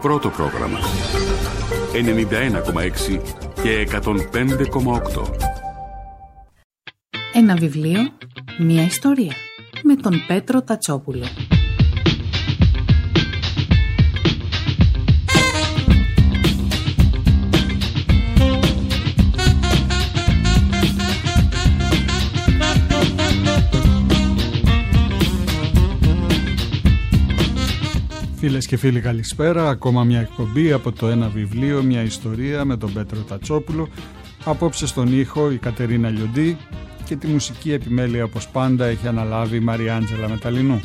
πρώτο πρόγραμμα. 91,6 και 105,8. Ένα βιβλίο, μια ιστορία. Με τον Πέτρο Τατσόπουλο. Φίλες και φίλοι, καλησπέρα. Ακόμα μια εκπομπή από το Ένα βιβλίο, μια ιστορία με τον Πέτρο Τατσόπουλο. Απόψε στον ήχο η Κατερίνα Λιοντή και τη μουσική επιμέλεια, όπως πάντα, έχει αναλάβει η Μαριάντζελα Μεταλλινού.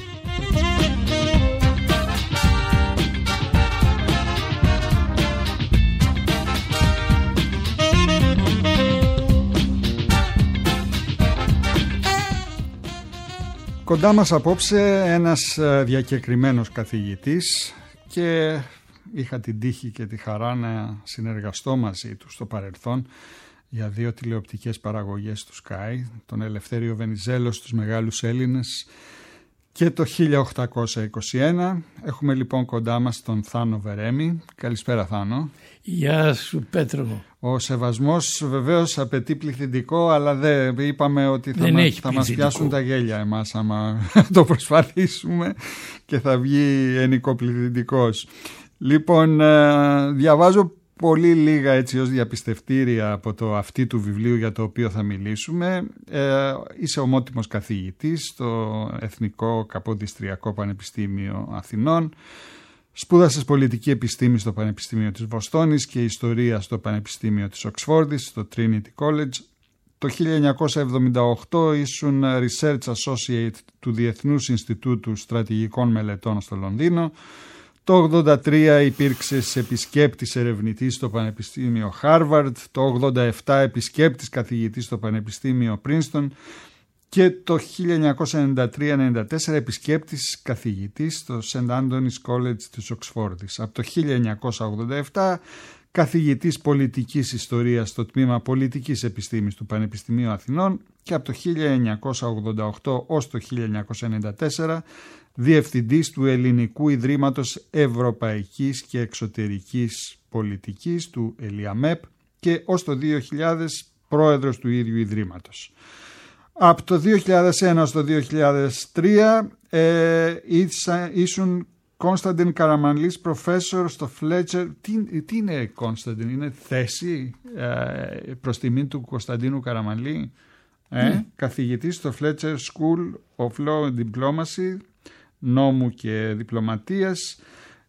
Κοντά μας απόψε ένας διακεκριμένος καθηγητής και είχα την τύχη και τη χαρά να συνεργαστώ μαζί του στο παρελθόν για 2 τηλεοπτικές παραγωγές του Sky, τον Ελευθέριο Βενιζέλο στους Μεγάλους Έλληνες και το 1821. Έχουμε λοιπόν κοντά μας τον Θάνο Βερέμη. Καλησπέρα, Θάνο. Γεια σου, Πέτρο. Ο σεβασμός βεβαίως απαιτεί πληθυντικό, αλλά δεν είπαμε ότι θα μας πιάσουν τα γέλια εμάς άμα το προσπαθήσουμε και θα βγει ενικοπληθυντικός. Λοιπόν, διαβάζω πολύ λίγα έτσι ως διαπιστευτήρια από το αυτή του βιβλίου για το οποίο θα μιλήσουμε. Είσαι ομότιμος καθηγητής στο Εθνικό Καποδιστριακό Πανεπιστήμιο Αθηνών. Σπούδασες πολιτική επιστήμη στο Πανεπιστήμιο της Βοστόνης και ιστορία στο Πανεπιστήμιο της Οξφόρδης, στο Trinity College. Το 1978 ήσουν Research Associate του Διεθνούς Ινστιτούτου Στρατηγικών Μελετών στο Λονδίνο. Το 1983 υπήρξες επισκέπτης ερευνητής στο Πανεπιστήμιο Harvard. Το 1987 επισκέπτης καθηγητής στο Πανεπιστήμιο Princeton. Και το 1993-94 επισκέπτης καθηγητής στο St. Anthony's College της Οξφόρδης. Από το 1987 καθηγητής πολιτικής ιστορίας στο τμήμα πολιτικής επιστήμης του Πανεπιστημίου Αθηνών και από το 1988 ως το 1994 διευθυντής του Ελληνικού Ιδρύματος Ευρωπαϊκής και Εξωτερικής Πολιτικής του ΕΛΙΑΜΕΠ και ως το 2000 πρόεδρος του ίδιου Ιδρύματος. Από το 2001 στο 2003 ήσουν Κωνσταντίν Καραμανλής professor στο Fletcher. Τι είναι Κωνσταντίν, είναι θέση προς τιμήν του Κωνσταντίνου Καραμανλή, καθηγητής στο Fletcher School of Law and Diplomacy, νόμου και διπλωματίας.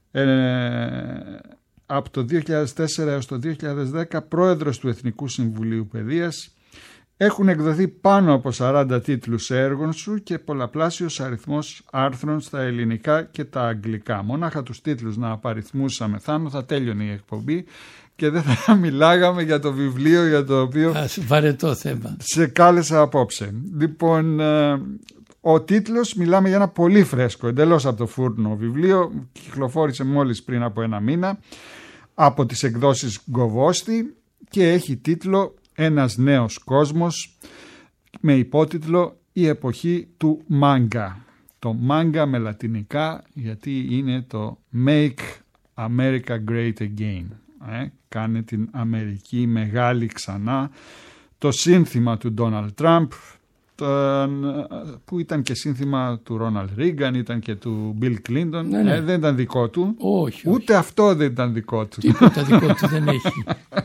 Από το 2004 έως το 2010 πρόεδρος του Εθνικού Συμβουλίου Παιδείας. Έχουν εκδοθεί πάνω από 40 τίτλους έργων σου και πολλαπλάσιος αριθμός άρθρων στα ελληνικά και τα αγγλικά. Μονάχα τους τίτλους να απαριθμούσαμε, Θάνο, θα τέλειωνε η εκπομπή και δεν θα μιλάγαμε για το βιβλίο για το οποίο βαρετό θέμα σε κάλεσα απόψε. Λοιπόν, ο τίτλος, μιλάμε για ένα πολύ φρέσκο, εντελώς από το φούρνο βιβλίο, κυκλοφόρησε μόλις πριν από 1 μήνα από τις εκδόσεις Γκοβόστη και έχει τίτλο «Ένας νέος κόσμος» με υπότιτλο «Η εποχή του μάγκα». Το μάγκα με λατινικά γιατί είναι το «Make America Great Again». Κάνε την Αμερική μεγάλη ξανά. Το σύνθημα του Ντόναλντ Τραμπ, που ήταν και σύνθημα του Ρόναλντ Ρίγκαν, ήταν και του Μπιλ Κλίντον. Δεν ήταν δικό του. Όχι. Ούτε αυτό δεν ήταν δικό του. Τίποτα δικό του δεν έχει.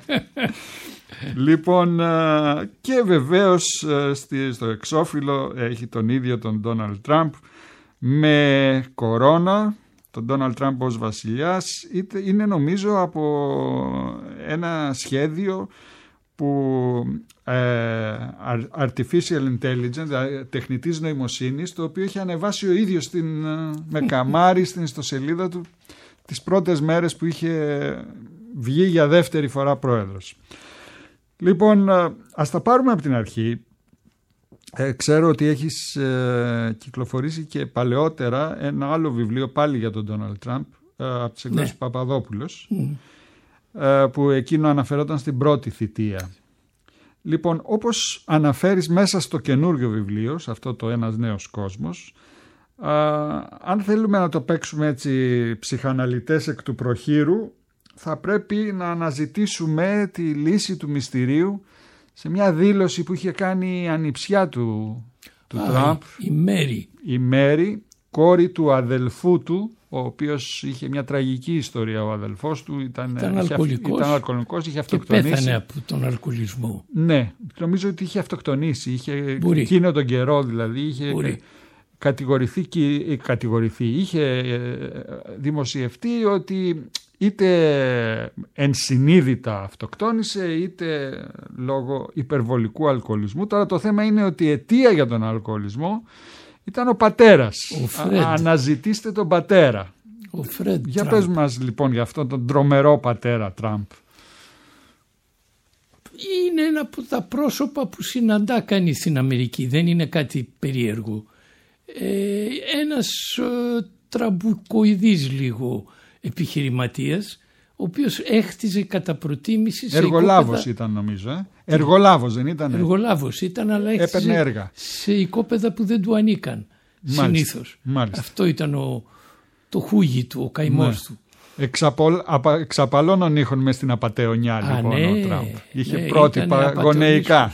Λοιπόν, και βεβαίως στο εξώφυλλο έχει τον ίδιο τον Ντόναλντ Τραμπ με κορώνα, τον Ντόναλντ Τραμπ ως βασιλιάς. Είναι νομίζω από ένα σχέδιο που artificial intelligence, τεχνητής νοημοσύνης, το οποίο έχει ανεβάσει ο ίδιος με καμάρι στην ιστοσελίδα του τις πρώτες μέρες που είχε βγει για δεύτερη φορά πρόεδρος. Λοιπόν, ας τα πάρουμε από την αρχή. Ξέρω ότι έχεις κυκλοφορήσει και παλαιότερα ένα άλλο βιβλίο πάλι για τον Ντόναλντ Τραμπ από τις εκδόσεις του Παπαδόπουλος, που εκείνο αναφερόταν στην πρώτη θητεία. Λοιπόν, όπως αναφέρεις μέσα στο καινούριο βιβλίο, σε αυτό το «Ένας νέος κόσμος», Αν θέλουμε να το παίξουμε έτσι ψυχαναλυτές εκ του προχείρου, θα πρέπει να αναζητήσουμε τη λύση του μυστηρίου σε μια δήλωση που είχε κάνει η ανιψιά του Τραμπ, η Μέρι, κόρη του αδελφού του, ο οποίος είχε μια τραγική ιστορία. Ο αδελφός του ήταν αλκοολικός, είχε αυτοκτονήσει. Και πέθανε από τον αλκοολισμό. Ναι, νομίζω ότι είχε αυτοκτονήσει. Εκείνο τον καιρό δηλαδή είχε είχε δημοσιευτεί ότι είτε ενσυνείδητα αυτοκτόνησε είτε λόγω υπερβολικού αλκοολισμού. Τώρα το θέμα είναι ότι η αιτία για τον αλκοολισμό ήταν ο πατέρας. Αναζητήστε τον πατέρα. Για πες μας λοιπόν για αυτόν τον τρομερό πατέρα Τραμπ. Είναι ένα από τα πρόσωπα που συναντά κανείς στην Αμερική. Δεν είναι κάτι περίεργο. Ένας τραμπουκοειδής λίγο επιχειρηματίας, ο οποίος έχτιζε κατά προτίμηση σε εργολάβος ήταν νομίζω. Εργολάβος δεν ήταν? Εργολάβος ήταν, αλλά έχτιζε έργα σε οικόπεδα που δεν του ανήκαν συνήθως. Αυτό ήταν το χούγι του, ο καημός του. Εξαπαλώνων ήχων μες στην απατεωνιά λοιπόν ο Τραμπ. Είχε πρότυπα γονεϊκά.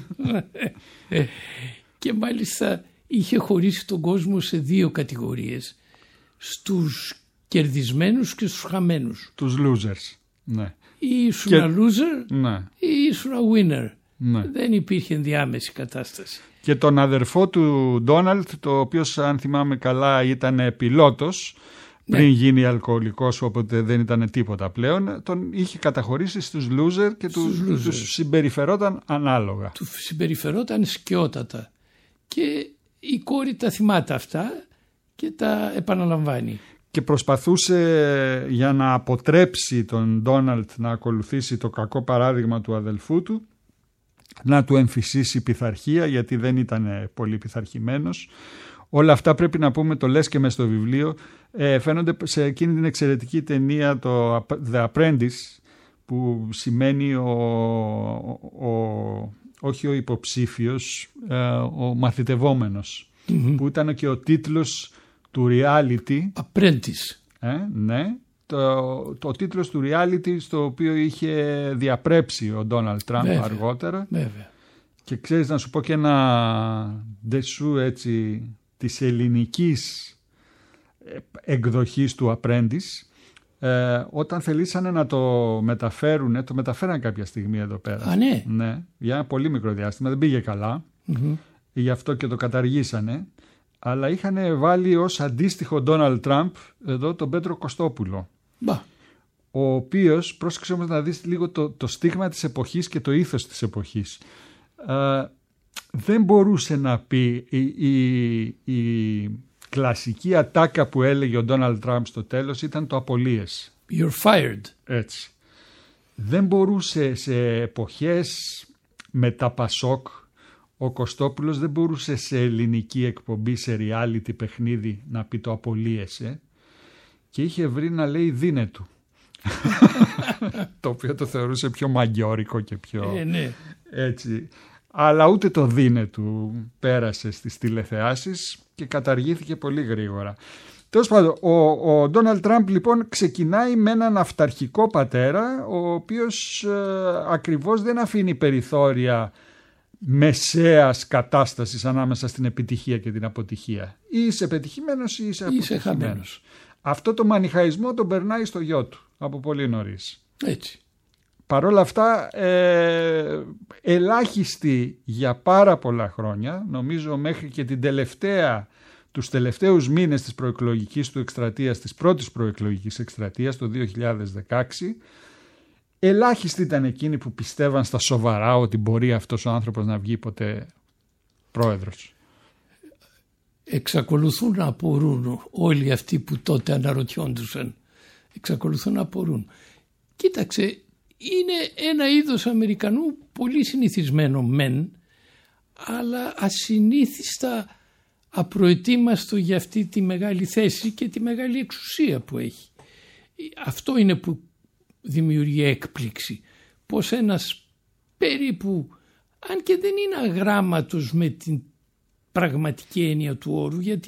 Και μάλιστα είχε χωρίσει τον κόσμο σε δύο κατηγορίες. Στους κερδισμένους και στους χαμένους. Τους losers. Ναι. Ή ήσουν loser ή ήσουν winner. Ναι. Δεν υπήρχε ενδιάμεση κατάσταση. Και τον αδερφό του Ντόναλντ, το οποίος αν θυμάμαι καλά ήταν πιλότος, πριν γίνει αλκοολικός, οπότε δεν ήταν τίποτα πλέον, τον είχε καταχωρήσει στους loser και τους συμπεριφερόταν ανάλογα. Του συμπεριφερόταν σκιότατα. Και η κόρη τα θυμάται αυτά και τα επαναλαμβάνει. Και προσπαθούσε για να αποτρέψει τον Ντόναλντ να ακολουθήσει το κακό παράδειγμα του αδελφού του, να του εμφυσίσει πειθαρχία, γιατί δεν ήταν πολύ πειθαρχημένος. Όλα αυτά πρέπει να πούμε, το λες και μες στο βιβλίο, φαίνονται σε εκείνη την εξαιρετική ταινία το The Apprentice, που σημαίνει όχι ο υποψήφιος, ο μαθητευόμενος, που ήταν και ο τίτλος του reality. Apprentice. Ναι, το τίτλος του reality στο οποίο είχε διαπρέψει ο Ντόναλντ Τραμπ αργότερα. Βέβαια. Και ξέρεις, να σου πω και ένα ντεσού έτσι της ελληνικής εκδοχής του Apprentice. Όταν θελήσανε να το μεταφέρουν, το μεταφέραν κάποια στιγμή εδώ πέρα. Ναι, για ένα πολύ μικρό διάστημα, δεν πήγε καλά, γι' αυτό και το καταργήσανε, αλλά είχαν βάλει ως αντίστοιχο Ντόναλντ Τραμπ εδώ τον Πέτρο Κωστόπουλο, ο οποίος, πρόσεξε όμως να δεις λίγο το στίγμα της εποχής και το ήθος της εποχής, δεν μπορούσε να πει η κλασική ατάκα που έλεγε ο Ντόναλντ Τραμπ στο τέλος ήταν το απολύες. You're fired. Έτσι. Δεν μπορούσε σε εποχές μετά Πασόκ, ο Κωστόπουλος δεν μπορούσε σε ελληνική εκπομπή, σε reality παιχνίδι να πει το απολύεσαι, και είχε βρει να λέει δίνε του. Το οποίο το θεωρούσε πιο μαγιόρικο και πιο έτσι. Αλλά ούτε το δίνε του πέρασε στις τηλεθεάσεις και καταργήθηκε πολύ γρήγορα. Τέλος πάντων, ο Ντόναλντ Τραμπ λοιπόν ξεκινάει με έναν αυταρχικό πατέρα, ο οποίος ακριβώς δεν αφήνει περιθώρια μεσαίας κατάστασης ανάμεσα στην επιτυχία και την αποτυχία. Ή είσαι πετυχημένος ή είσαι αποτυχημένος. Αυτό το μανιχαϊσμό τον περνάει στο γιο του από πολύ νωρίς. Έτσι. Παρ' όλα αυτά ελάχιστοι για πάρα πολλά χρόνια, νομίζω μέχρι και τους τελευταίους μήνες της προεκλογικής του εκστρατείας, της πρώτης προεκλογικής εκστρατείας το 2016, ελάχιστοι ήταν εκείνοι που πιστεύαν στα σοβαρά ότι μπορεί αυτός ο άνθρωπος να βγει ποτέ πρόεδρος. Εξακολουθούν να απορούν όλοι αυτοί που τότε αναρωτιόντουσαν. Εξακολουθούν να απορούν. Κοίταξε, είναι ένα είδος Αμερικανού πολύ συνηθισμένο μεν, αλλά ασυνήθιστα απροετοίμαστο για αυτή τη μεγάλη θέση και τη μεγάλη εξουσία που έχει. Αυτό είναι που δημιουργεί έκπληξη. Πως ένας περίπου, αν και δεν είναι αγράμματος με την πραγματική έννοια του όρου, γιατί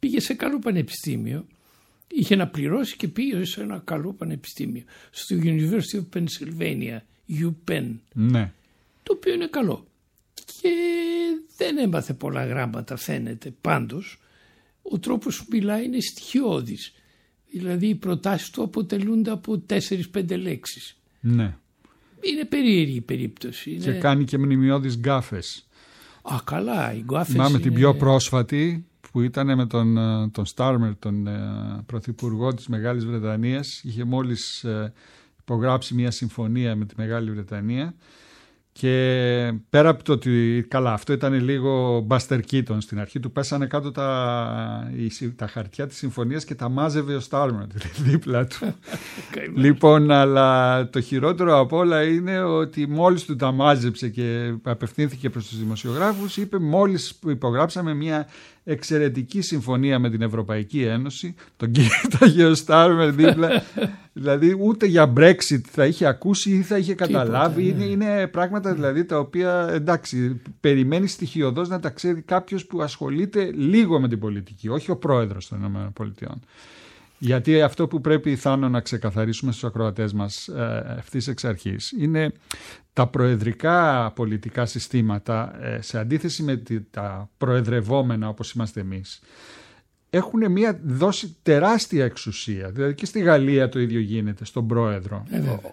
πήγε σε καλό πανεπιστήμιο, είχε να πληρώσει και πήγε σε ένα καλό πανεπιστήμιο, στο University of Pennsylvania, UPenn, ναι. Το οποίο είναι καλό. Και δεν έμαθε πολλά γράμματα, φαίνεται. Πάντως, ο τρόπος που μιλάει είναι στοιχειώδης. Δηλαδή οι προτάσεις του αποτελούνται από 4-5 λέξεις. Ναι. Είναι περίεργη η περίπτωση. Και κάνει και μνημειώδεις γκάφες. Α, καλά, οι γκάφες θυμάμαι είναι... την πιο πρόσφατη που ήταν με τον Στάρμερ, τον πρωθυπουργό της Μεγάλης Βρετανίας. Είχε μόλις υπογράψει μια συμφωνία με τη Μεγάλη Βρετανία. Και πέρα από το ότι καλά, αυτό ήταν λίγο Buster Keaton στην αρχή, του πέσανε κάτω τα χαρτιά της συμφωνίας και τα μάζευε ο Στάρμερ δίπλα του. Λοιπόν, αλλά το χειρότερο από όλα είναι ότι μόλις του τα μάζεψε και απευθύνθηκε προς τους δημοσιογράφους, είπε μόλις υπογράψαμε μια εξαιρετική συμφωνία με την Ευρωπαϊκή Ένωση, τον κύριο Στάρμερ δίπλα. Δηλαδή ούτε για Brexit θα είχε ακούσει ή θα είχε καταλάβει. Τίποτα, ναι. Είναι πράγματα δηλαδή τα οποία εντάξει, περιμένει στοιχειωδώς να τα ξέρει κάποιος που ασχολείται λίγο με την πολιτική, όχι ο πρόεδρος των ΗΠΑ. Γιατί αυτό που πρέπει, Θάνο, να ξεκαθαρίσουμε στους ακροατές μας ευθύς εξ αρχής είναι τα προεδρικά πολιτικά συστήματα, σε αντίθεση με τα προεδρευόμενα όπως είμαστε εμείς, έχουν δώσει τεράστια εξουσία. Δηλαδή και στη Γαλλία το ίδιο γίνεται, στον πρόεδρο.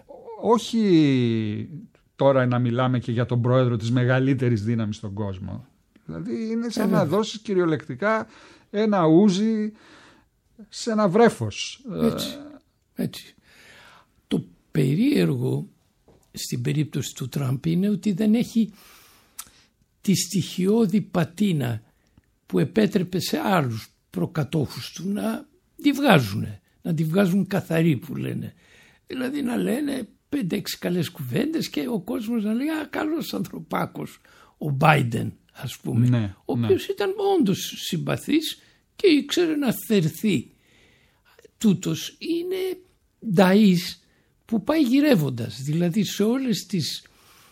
Όχι τώρα να μιλάμε και για τον πρόεδρο της μεγαλύτερης δύναμης στον κόσμο. Δηλαδή είναι σαν να δώσεις κυριολεκτικά ένα ούζι σε ένα βρέφος. Έτσι. Το περίεργο στην περίπτωση του Τραμπ είναι ότι δεν έχει τη στοιχειώδη πατίνα που επέτρεπε σε άλλους προκατόχους του να τη βγάζουν καθαρή, που λένε. Δηλαδή να λένε 5-6 καλές κουβέντες και ο κόσμος να λέει καλός ανθρωπάκος ο Biden, ας πούμε, ναι, ο οποίος ήταν όντως συμπαθής και ήξερε να θερθεί. Τούτος είναι νταΐς που πάει γυρεύοντας, δηλαδή σε όλες τις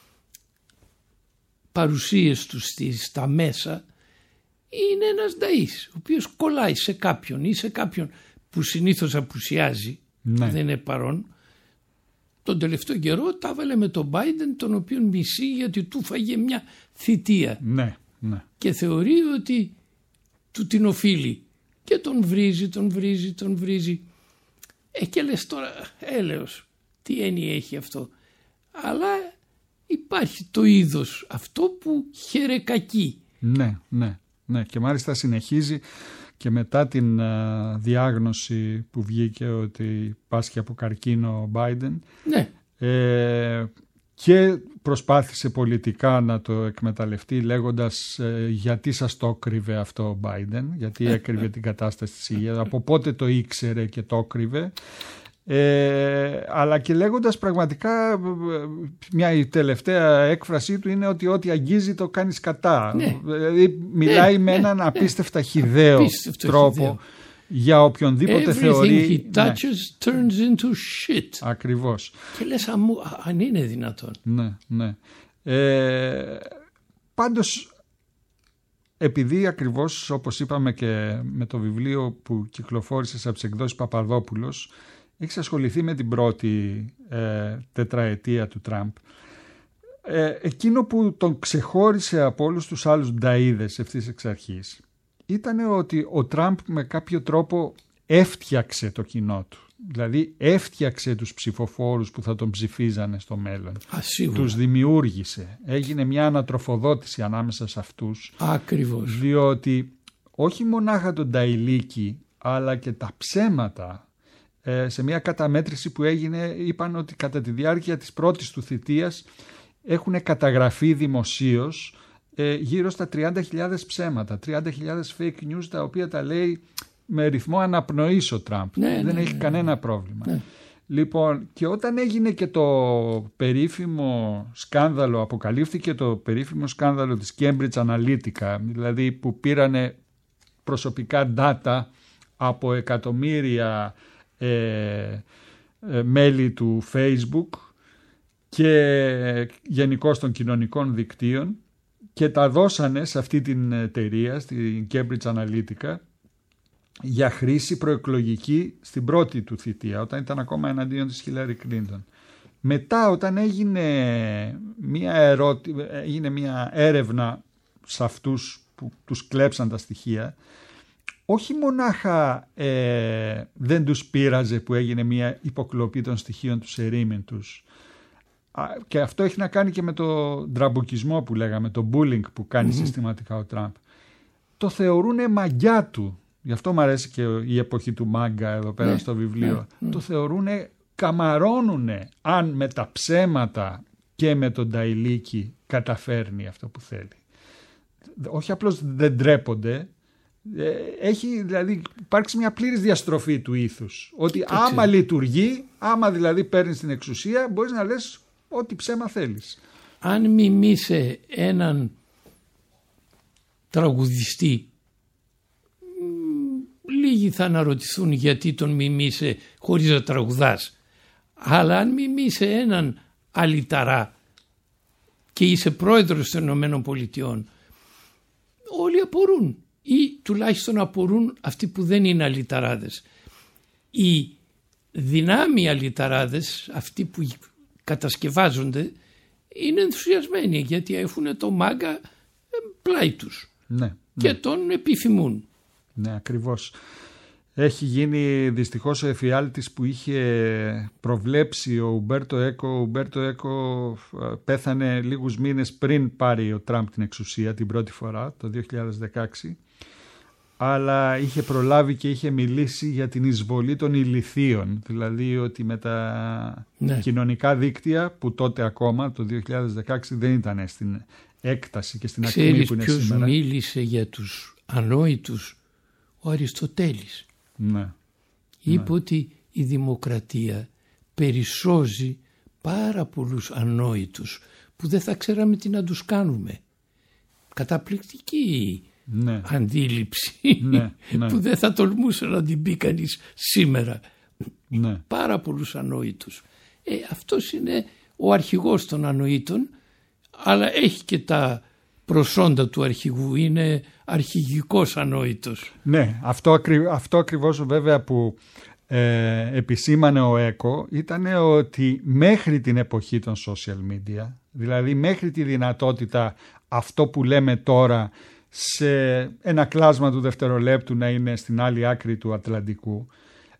παρουσίες του στα μέσα είναι ένας νταΐς, ο οποίος κολλάει σε κάποιον ή σε κάποιον που συνήθως απουσιάζει, ναι. Δεν είναι παρόν. Τον τελευταίο καιρό τα έβαλε με τον Biden, τον οποίον μισεί γιατί του φάγε μια θητεία. Ναι, ναι. Και θεωρεί ότι του την οφείλει και τον βρίζει. Και λες τώρα, έλεος, τι έννοια έχει αυτό. Αλλά υπάρχει το είδος αυτό που χαιρεκακεί. Ναι, και μάλιστα συνεχίζει και μετά την διάγνωση που βγήκε ότι πάσχει από καρκίνο ο Biden. Ναι. Και προσπάθησε πολιτικά να το εκμεταλλευτεί λέγοντας γιατί σας το έκρυβε αυτό ο Biden, γιατί έκρυβε την κατάσταση της υγείας, από πότε το ήξερε και το έκρυβε. Αλλά και λέγοντας πραγματικά η τελευταία έκφρασή του είναι ότι ό,τι αγγίζει το κάνει κατά. Ναι. Δηλαδή μιλάει με έναν απίστευτα χυδαίο τρόπο για οποιονδήποτε θεωρεί. Everything he touches turns into shit. Ακριβώς. Και λες αν είναι δυνατόν. Ναι. Πάντως επειδή ακριβώς όπως είπαμε και με το βιβλίο που κυκλοφόρησε από τις εκδόσεις Παπαδόπουλος, έχεις ασχοληθεί με την πρώτη τετραετία του Τραμπ. Εκείνο που τον ξεχώρισε από όλους τους άλλους νταΐδες ευθύς εξ αρχής ήταν ότι ο Τραμπ με κάποιο τρόπο έφτιαξε το κοινό του. Δηλαδή έφτιαξε τους ψηφοφόρους που θα τον ψηφίζανε στο μέλλον. Τους δημιούργησε. Έγινε μια ανατροφοδότηση ανάμεσα σε αυτούς. Ακριβώς. Διότι όχι μονάχα τον νταηλίκι αλλά και τα ψέματα, σε μια καταμέτρηση που έγινε είπαν ότι κατά τη διάρκεια της πρώτης του θητείας έχουν καταγραφεί δημοσίως γύρω στα 30.000 ψέματα, 30.000 fake news, τα οποία τα λέει με ρυθμό αναπνοής ο Τραμπ. Δεν έχει κανένα πρόβλημα. Ναι. Λοιπόν, και όταν έγινε και το περίφημο σκάνδαλο, αποκαλύφθηκε το περίφημο σκάνδαλο της Cambridge Analytica, δηλαδή που πήρανε προσωπικά data από εκατομμύρια μέλη του Facebook και γενικώς των κοινωνικών δικτύων και τα δώσανε σε αυτή την εταιρεία, στην Cambridge Analytica, για χρήση προεκλογική στην πρώτη του θητεία, όταν ήταν ακόμα εναντίον της Χίλαρη Κλίντον. Μετά, όταν έγινε μια έρευνα σε αυτούς που τους κλέψαν τα στοιχεία, όχι μονάχα δεν τους πείραζε που έγινε μια υποκλοπή των στοιχείων τους ερήμην τους, και αυτό έχει να κάνει και με το τραμπουκισμό που λέγαμε, το bullying που κάνει συστηματικά ο Τραμπ. Το θεωρούνε μαγιά του. Γι' αυτό μου αρέσει και η εποχή του μάγκα εδώ πέρα στο βιβλίο. Το θεωρούνε, καμαρώνουνε αν με τα ψέματα και με τον Ταϊλίκη καταφέρνει αυτό που θέλει. Όχι απλώς δεν τρέπονται, έχει δηλαδή υπάρξει μια πλήρης διαστροφή του ήθους. Ότι άμα λειτουργεί, άμα δηλαδή παίρνεις την εξουσία, μπορείς να λες ό,τι ψέμα θέλεις. Αν μιμήσε έναν τραγουδιστή, λίγοι θα αναρωτηθούν γιατί τον μιμήσε χωρίς να τραγουδάς. Αλλά αν μιμήσε έναν αλυταρά και είσαι πρόεδρος των Ηνωμένων Πολιτειών, όλοι απορούν, ή τουλάχιστον απορούν αυτοί που δεν είναι αλυταράδες. Οι δυνάμοι αλυταράδες, αυτοί που κατασκευάζονται, είναι ενθουσιασμένοι γιατί έχουν το μάγκα πλάι τους και τον επιθυμούν. Ναι, ακριβώς. Έχει γίνει δυστυχώς ο εφιάλτης που είχε προβλέψει ο Ουμπέρτο Έκο. Ο Ουμπέρτο Έκο πέθανε λίγους μήνες πριν πάρει ο Τραμπ την εξουσία την πρώτη φορά, το 2016. Αλλά είχε προλάβει και είχε μιλήσει για την εισβολή των ηλιθείων. Δηλαδή ότι με τα κοινωνικά δίκτυα, που τότε ακόμα το 2016 δεν ήταν στην έκταση και στην ακμή που είναι σήμερα. Ξέρεις ποιος μίλησε για τους ανόητους? Ο Αριστοτέλης. Είπε ότι η δημοκρατία περισσώζει πάρα πολλούς ανόητους που δεν θα ξέραμε τι να τους κάνουμε. Καταπληκτική αντίληψη που δεν θα τολμούσε να την πει κανείς σήμερα. Πάρα πολλούς ανόητους. Αυτός είναι ο αρχηγός των ανόητων, αλλά έχει και τα προσόντα του αρχηγού, είναι αρχηγικός ανόητος. Ναι, αυτό ακριβώς βέβαια που επισήμανε ο Έκο ήταν ότι μέχρι την εποχή των social media, δηλαδή μέχρι τη δυνατότητα αυτό που λέμε τώρα σε ένα κλάσμα του δευτερολέπτου να είναι στην άλλη άκρη του Ατλαντικού,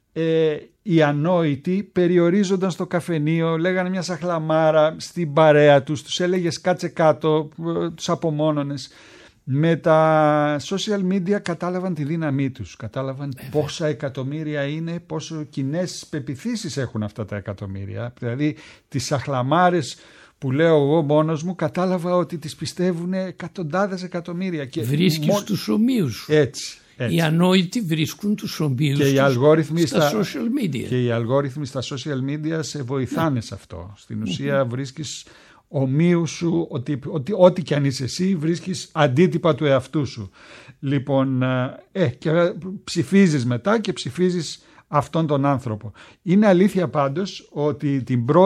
οι ανόητοι περιορίζονταν στο καφενείο, λέγανε μια σαχλαμάρα στην παρέα τους έλεγες κάτσε κάτω, τους απομόνωνες. Με τα social media κατάλαβαν τη δύναμή τους, κατάλαβαν πόσα εκατομμύρια είναι, πόσο κοινές πεποιθήσεις έχουν αυτά τα εκατομμύρια. Δηλαδή τις σαχλαμάρες που λέω εγώ μόνος μου, κατάλαβα ότι τις πιστεύουν εκατοντάδες εκατομμύρια. Και βρίσκεις τους ομοίους. Έτσι. Οι ανόητοι βρίσκουν τους ομοίους στα social media. Και οι αλγόριθμοι στα social media σε βοηθάνε σε αυτό. Στην ουσία βρίσκεις ομοίου σου, ό,τι κι αν είσαι εσύ, βρίσκεις αντίτυπα του εαυτού σου. Λοιπόν, και ψηφίζεις μετά και ψηφίζεις αυτόν τον άνθρωπο. Είναι αλήθεια πάντως ότι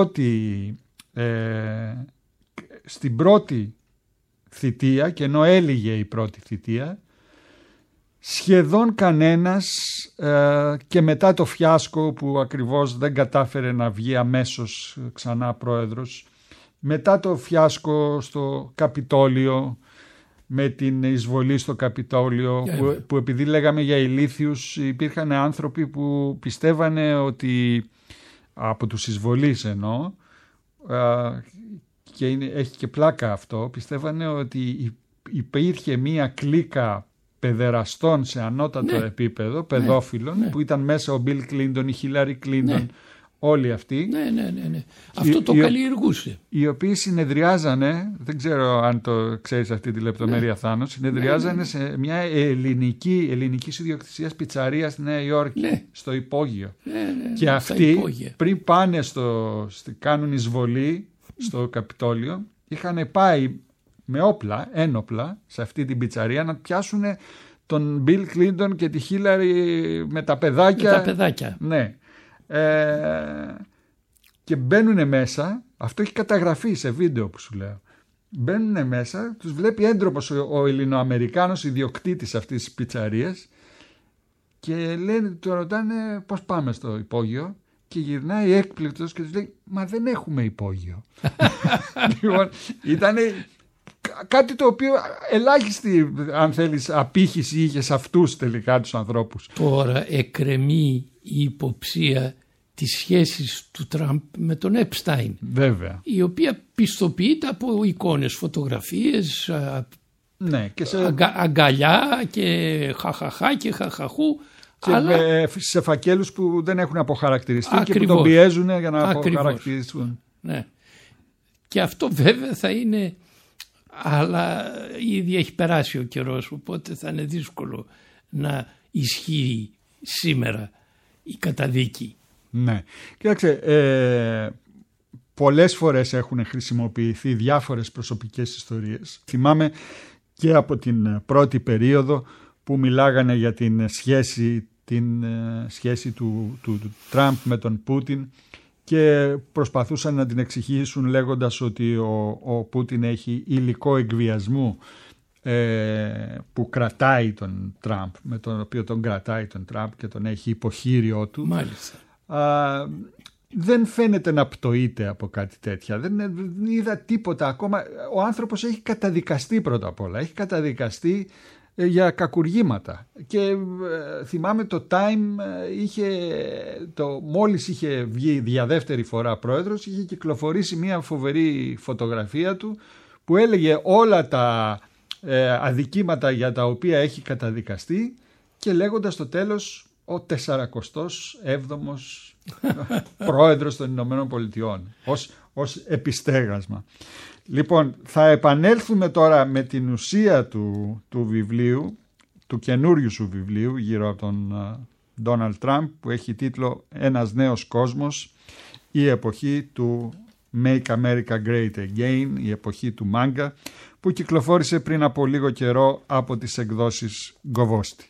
στην πρώτη θητεία, και ενώ έλυγε η πρώτη θητεία, σχεδόν κανένας, και μετά το φιάσκο που ακριβώς δεν κατάφερε να βγει αμέσως ξανά πρόεδρος, μετά το φιάσκο στο Καπιτόλιο, με την εισβολή στο Καπιτόλιο, που επειδή λέγαμε για ηλίθιους, υπήρχαν άνθρωποι που πιστεύανε ότι, από τους εισβολείς εννοώ, και έχει και πλάκα αυτό, πιστεύανε ότι υπήρχε μία κλίκα παιδεραστών σε ανώτατο επίπεδο, παιδόφιλων, που ήταν μέσα ο Μπιλ Κλίντον, η Χίλαρη Κλίντον, όλοι αυτοί. Ναι. Αυτό το καλλιεργούσε. Οι οποίοι συνεδριάζανε, δεν ξέρω αν το ξέρεις αυτή τη λεπτομέρεια, Θάνο, συνεδριάζανε σε μια ελληνική ιδιοκτησίας πιτσαρία στη Νέα Υόρκη, στο υπόγειο. Και αυτοί πριν πάνε κάνουν εισβολή στο Καπιτόλιο, είχαν πάει με ένοπλα σε αυτή την πιτσαρία να πιάσουν τον Μπιλ Κλίντον και τη Χίλαρη με τα παιδάκια. Ναι. Και μπαίνουν μέσα, αυτό έχει καταγραφεί σε βίντεο που σου λέω. Μπαίνουν μέσα, τους βλέπει έντροπος ο Ελληνοαμερικάνος ιδιοκτήτης αυτής της πιτσαρίας Και το ρωτάνε πώς πάμε στο υπόγειο και γυρνάει έκπληκτος και τους λέει «Μα δεν έχουμε υπόγειο». Λοιπόν, ήταν κάτι το οποίο ελάχιστη, αν θέλεις, απήχηση είχε σε αυτούς τελικά τους ανθρώπους. Τώρα εκκρεμεί η υποψία της σχέσης του Τραμπ με τον Επστάιν. Βέβαια. Η οποία πιστοποιείται από εικόνες, φωτογραφίες, ναι, και αγκαλιά και χαχαχά και χαχαχού. Και αλλά σε φακέλους που δεν έχουν αποχαρακτηριστεί. Ακριβώς. Και που τον πιέζουν για να αποχαρακτηριστούν. Ναι. Και αυτό βέβαια θα είναι, αλλά ήδη έχει περάσει ο καιρός, οπότε θα είναι δύσκολο να ισχύει σήμερα η καταδίκη. Ναι. Κοίταξε, πολλές φορές έχουν χρησιμοποιηθεί διάφορες προσωπικές ιστορίες. Θυμάμαι και από την πρώτη περίοδο που μιλάγανε για την σχέση του Τραμπ με τον Πούτιν και προσπαθούσαν να την εξηγήσουν λέγοντας ότι ο Πούτιν έχει υλικό εκβιασμού που κρατάει τον Τραμπ, με τον οποίο τον κρατάει τον Τραμπ και τον έχει υποχείριό του. Μάλιστα. Δεν φαίνεται να πτωείται από κάτι τέτοια. Δεν είδα τίποτα ακόμα. Ο άνθρωπος έχει καταδικαστεί πρώτα απ' όλα. Έχει καταδικαστεί για κακουργήματα. Και θυμάμαι το Time μόλις είχε βγει για δεύτερη φορά πρόεδρος, είχε κυκλοφορήσει μια φοβερή φωτογραφία του που έλεγε όλα τα αδικήματα για τα οποία έχει καταδικαστεί και λέγοντας στο τέλος ο 47ος πρόεδρος των Ηνωμένων Πολιτειών ως επιστέγασμα. Λοιπόν, θα επανέλθουμε τώρα με την ουσία του βιβλίου, του καινούριου σου βιβλίου γύρω από τον Ντόναλντ Τραμπ, που έχει τίτλο «Ένας νέος κόσμος, η εποχή του Make America Great Again», η εποχή του μάγκα, που κυκλοφόρησε πριν από λίγο καιρό από τις εκδόσεις Γκοβόστη.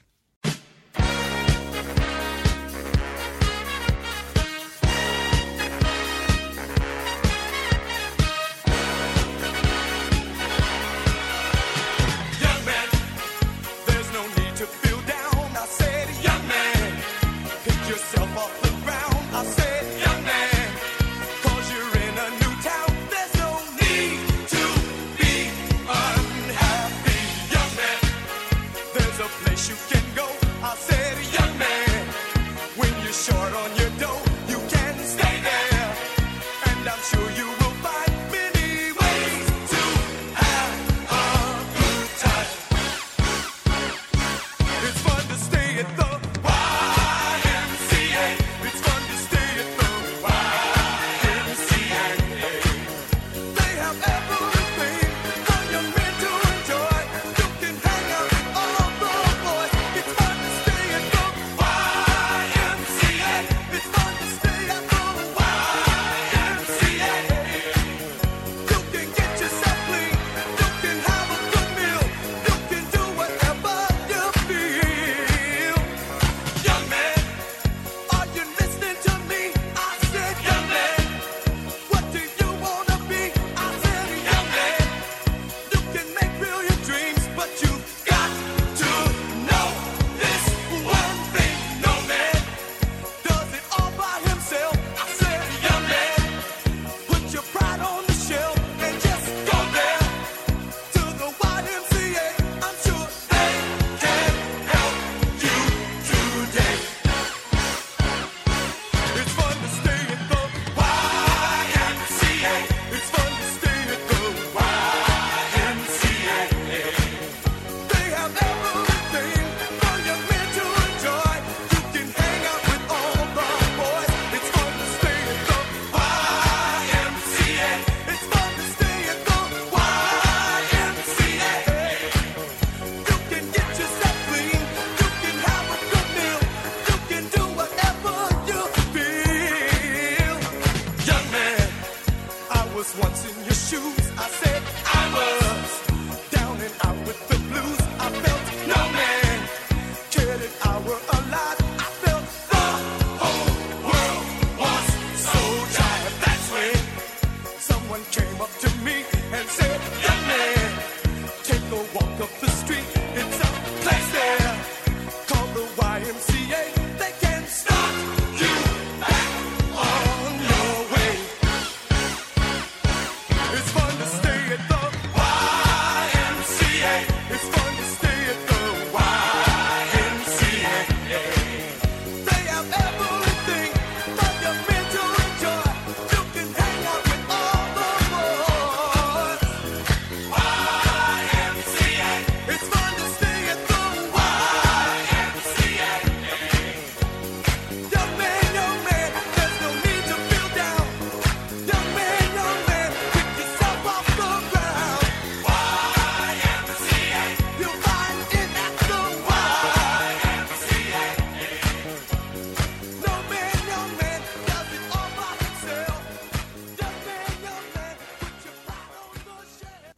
Walk up the street, it's a place there called the YMCA.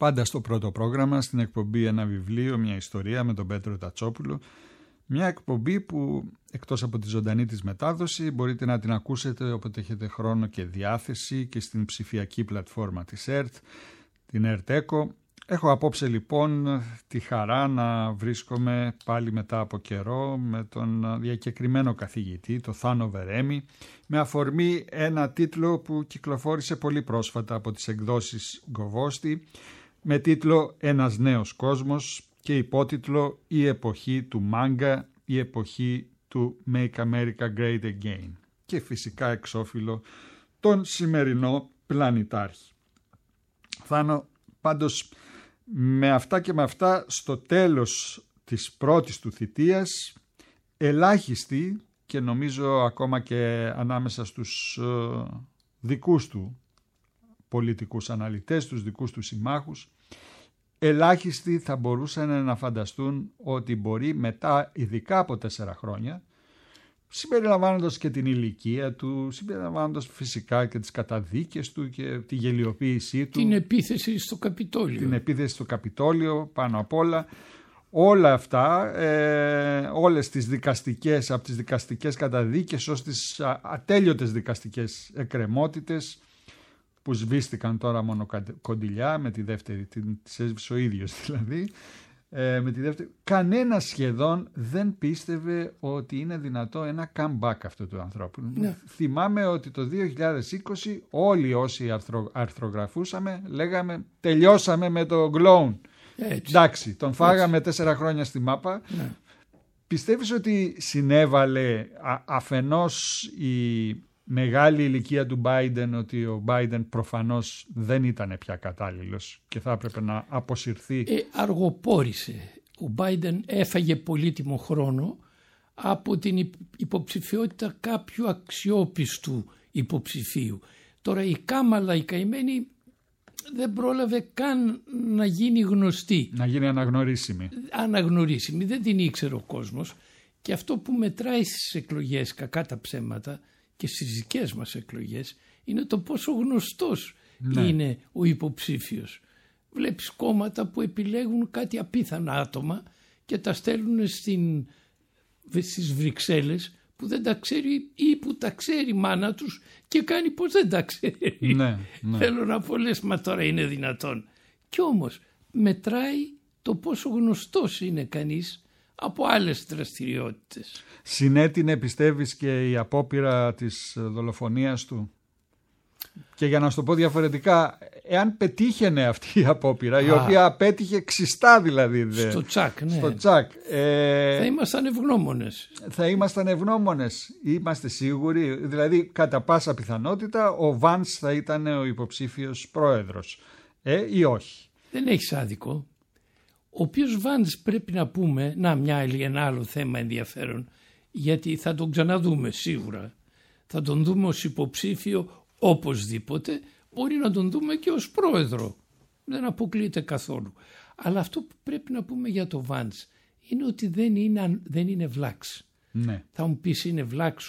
πάντα στο πρώτο πρόγραμμα, στην εκπομπή «Ένα βιβλίο, μια ιστορία» με τον Πέτρο Τατσόπουλο. Μια εκπομπή που εκτός από τη ζωντανή της μετάδοση μπορείτε να την ακούσετε όποτε έχετε χρόνο και διάθεση και στην ψηφιακή πλατφόρμα της ΕΡΤ, την ΕΡΤ ΕΚΟ. Έχω απόψε λοιπόν τη χαρά να βρίσκομαι πάλι μετά από καιρό με τον διακεκριμένο καθηγητή, το Θάνο Βερέμη, με αφορμή ένα τίτλο που κυκλοφόρησε πολύ πρόσφατα από τις εκδόσεις Γκοβόστη, με τίτλο «Ένας νέος κόσμος» και υπότιτλο «Η εποχή του μάγκα, η εποχή του Make America Great Again» και φυσικά εξώφυλλο τον σημερινό πλανητάρχη. Θάνο, πάντως με αυτά και με αυτά στο τέλος της πρώτης του θητείας ελάχιστοι, και νομίζω ακόμα και ανάμεσα στους δικούς του πολιτικούς αναλυτές, τους δικούς του συμμάχους, ελάχιστοι θα μπορούσαν να φανταστούν ότι μπορεί μετά, ειδικά από 4 χρόνια, συμπεριλαμβάνοντας και την ηλικία του, συμπεριλαμβάνοντας φυσικά και τις καταδίκες του και τη γελιοποίησή του. Την επίθεση στο Καπιτόλιο. Την επίθεση στο Καπιτόλιο πάνω απ' όλα. Όλα αυτά, όλες τις δικαστικές, από τις δικαστικές καταδίκες ως τις ατέλειωτες δικαστικές εκκρεμότητες που σβήστηκαν τώρα μόνο κοντιλιά με τη δεύτερη, τις έσβησε ο ίδιος δηλαδή, με τη δεύτερη. Κανένας σχεδόν δεν πίστευε ότι είναι δυνατό ένα comeback αυτού του ανθρώπου. Ναι. Θυμάμαι ότι το 2020 όλοι όσοι αρθρογραφούσαμε λέγαμε τελειώσαμε με το Γκλόουν. Εντάξει, τον φάγαμε 4 χρόνια στη μάπα. Ναι. Πιστεύεις ότι συνέβαλε αφενός η μεγάλη ηλικία του Biden, ότι ο Biden προφανώς δεν ήταν πια κατάλληλος και θα έπρεπε να αποσυρθεί? Αργοπόρησε. Ο Biden έφαγε πολύτιμο χρόνο από την υποψηφιότητα κάποιου αξιόπιστου υποψηφίου. Τώρα η Κάμαλα, η καημένη, δεν πρόλαβε καν να γίνει γνωστή. Να γίνει αναγνωρίσιμη. Αναγνωρίσιμη, δεν την ήξερε ο κόσμος. Και αυτό που μετράει στις εκλογές, κακά τα ψέματα, και στις δικές μας εκλογές, είναι το πόσο γνωστός είναι ο υποψήφιος. Βλέπεις κόμματα που επιλέγουν κάτι απίθανα άτομα και τα στέλνουν στις Βρυξέλλες που δεν τα ξέρει ή που τα ξέρει η μάνα τους και κάνει πως δεν τα ξέρει. Ναι. Θέλω να πω, λες, μα τώρα είναι δυνατόν? Κι όμως μετράει το πόσο γνωστός είναι κανείς από άλλες δραστηριότητες. Συνέτεινε, πιστεύεις, και η απόπειρα της δολοφονίας του? Και για να σου το πω διαφορετικά, εάν πετύχαινε αυτή η απόπειρα, η οποία πέτυχε ξιστά δηλαδή. Στο τσακ, ναι. Στο τσακ. Θα ήμασταν ευγνώμονες. Θα ήμασταν ευγνώμονες. Είμαστε σίγουροι? Δηλαδή, κατά πάσα πιθανότητα, ο Βάνς θα ήταν ο υποψήφιος πρόεδρος. Ή όχι? Δεν έχεις άδικο. Ο οποίος Βάνς, πρέπει να πούμε, ένα άλλο θέμα ενδιαφέρον, γιατί θα τον ξαναδούμε σίγουρα. Θα τον δούμε ως υποψήφιο οπωσδήποτε, μπορεί να τον δούμε και ως πρόεδρο. Δεν αποκλείεται καθόλου. Αλλά αυτό που πρέπει να πούμε για το Βάνς είναι ότι δεν είναι βλάξ. Ναι. Θα μου πεις, είναι βλάξ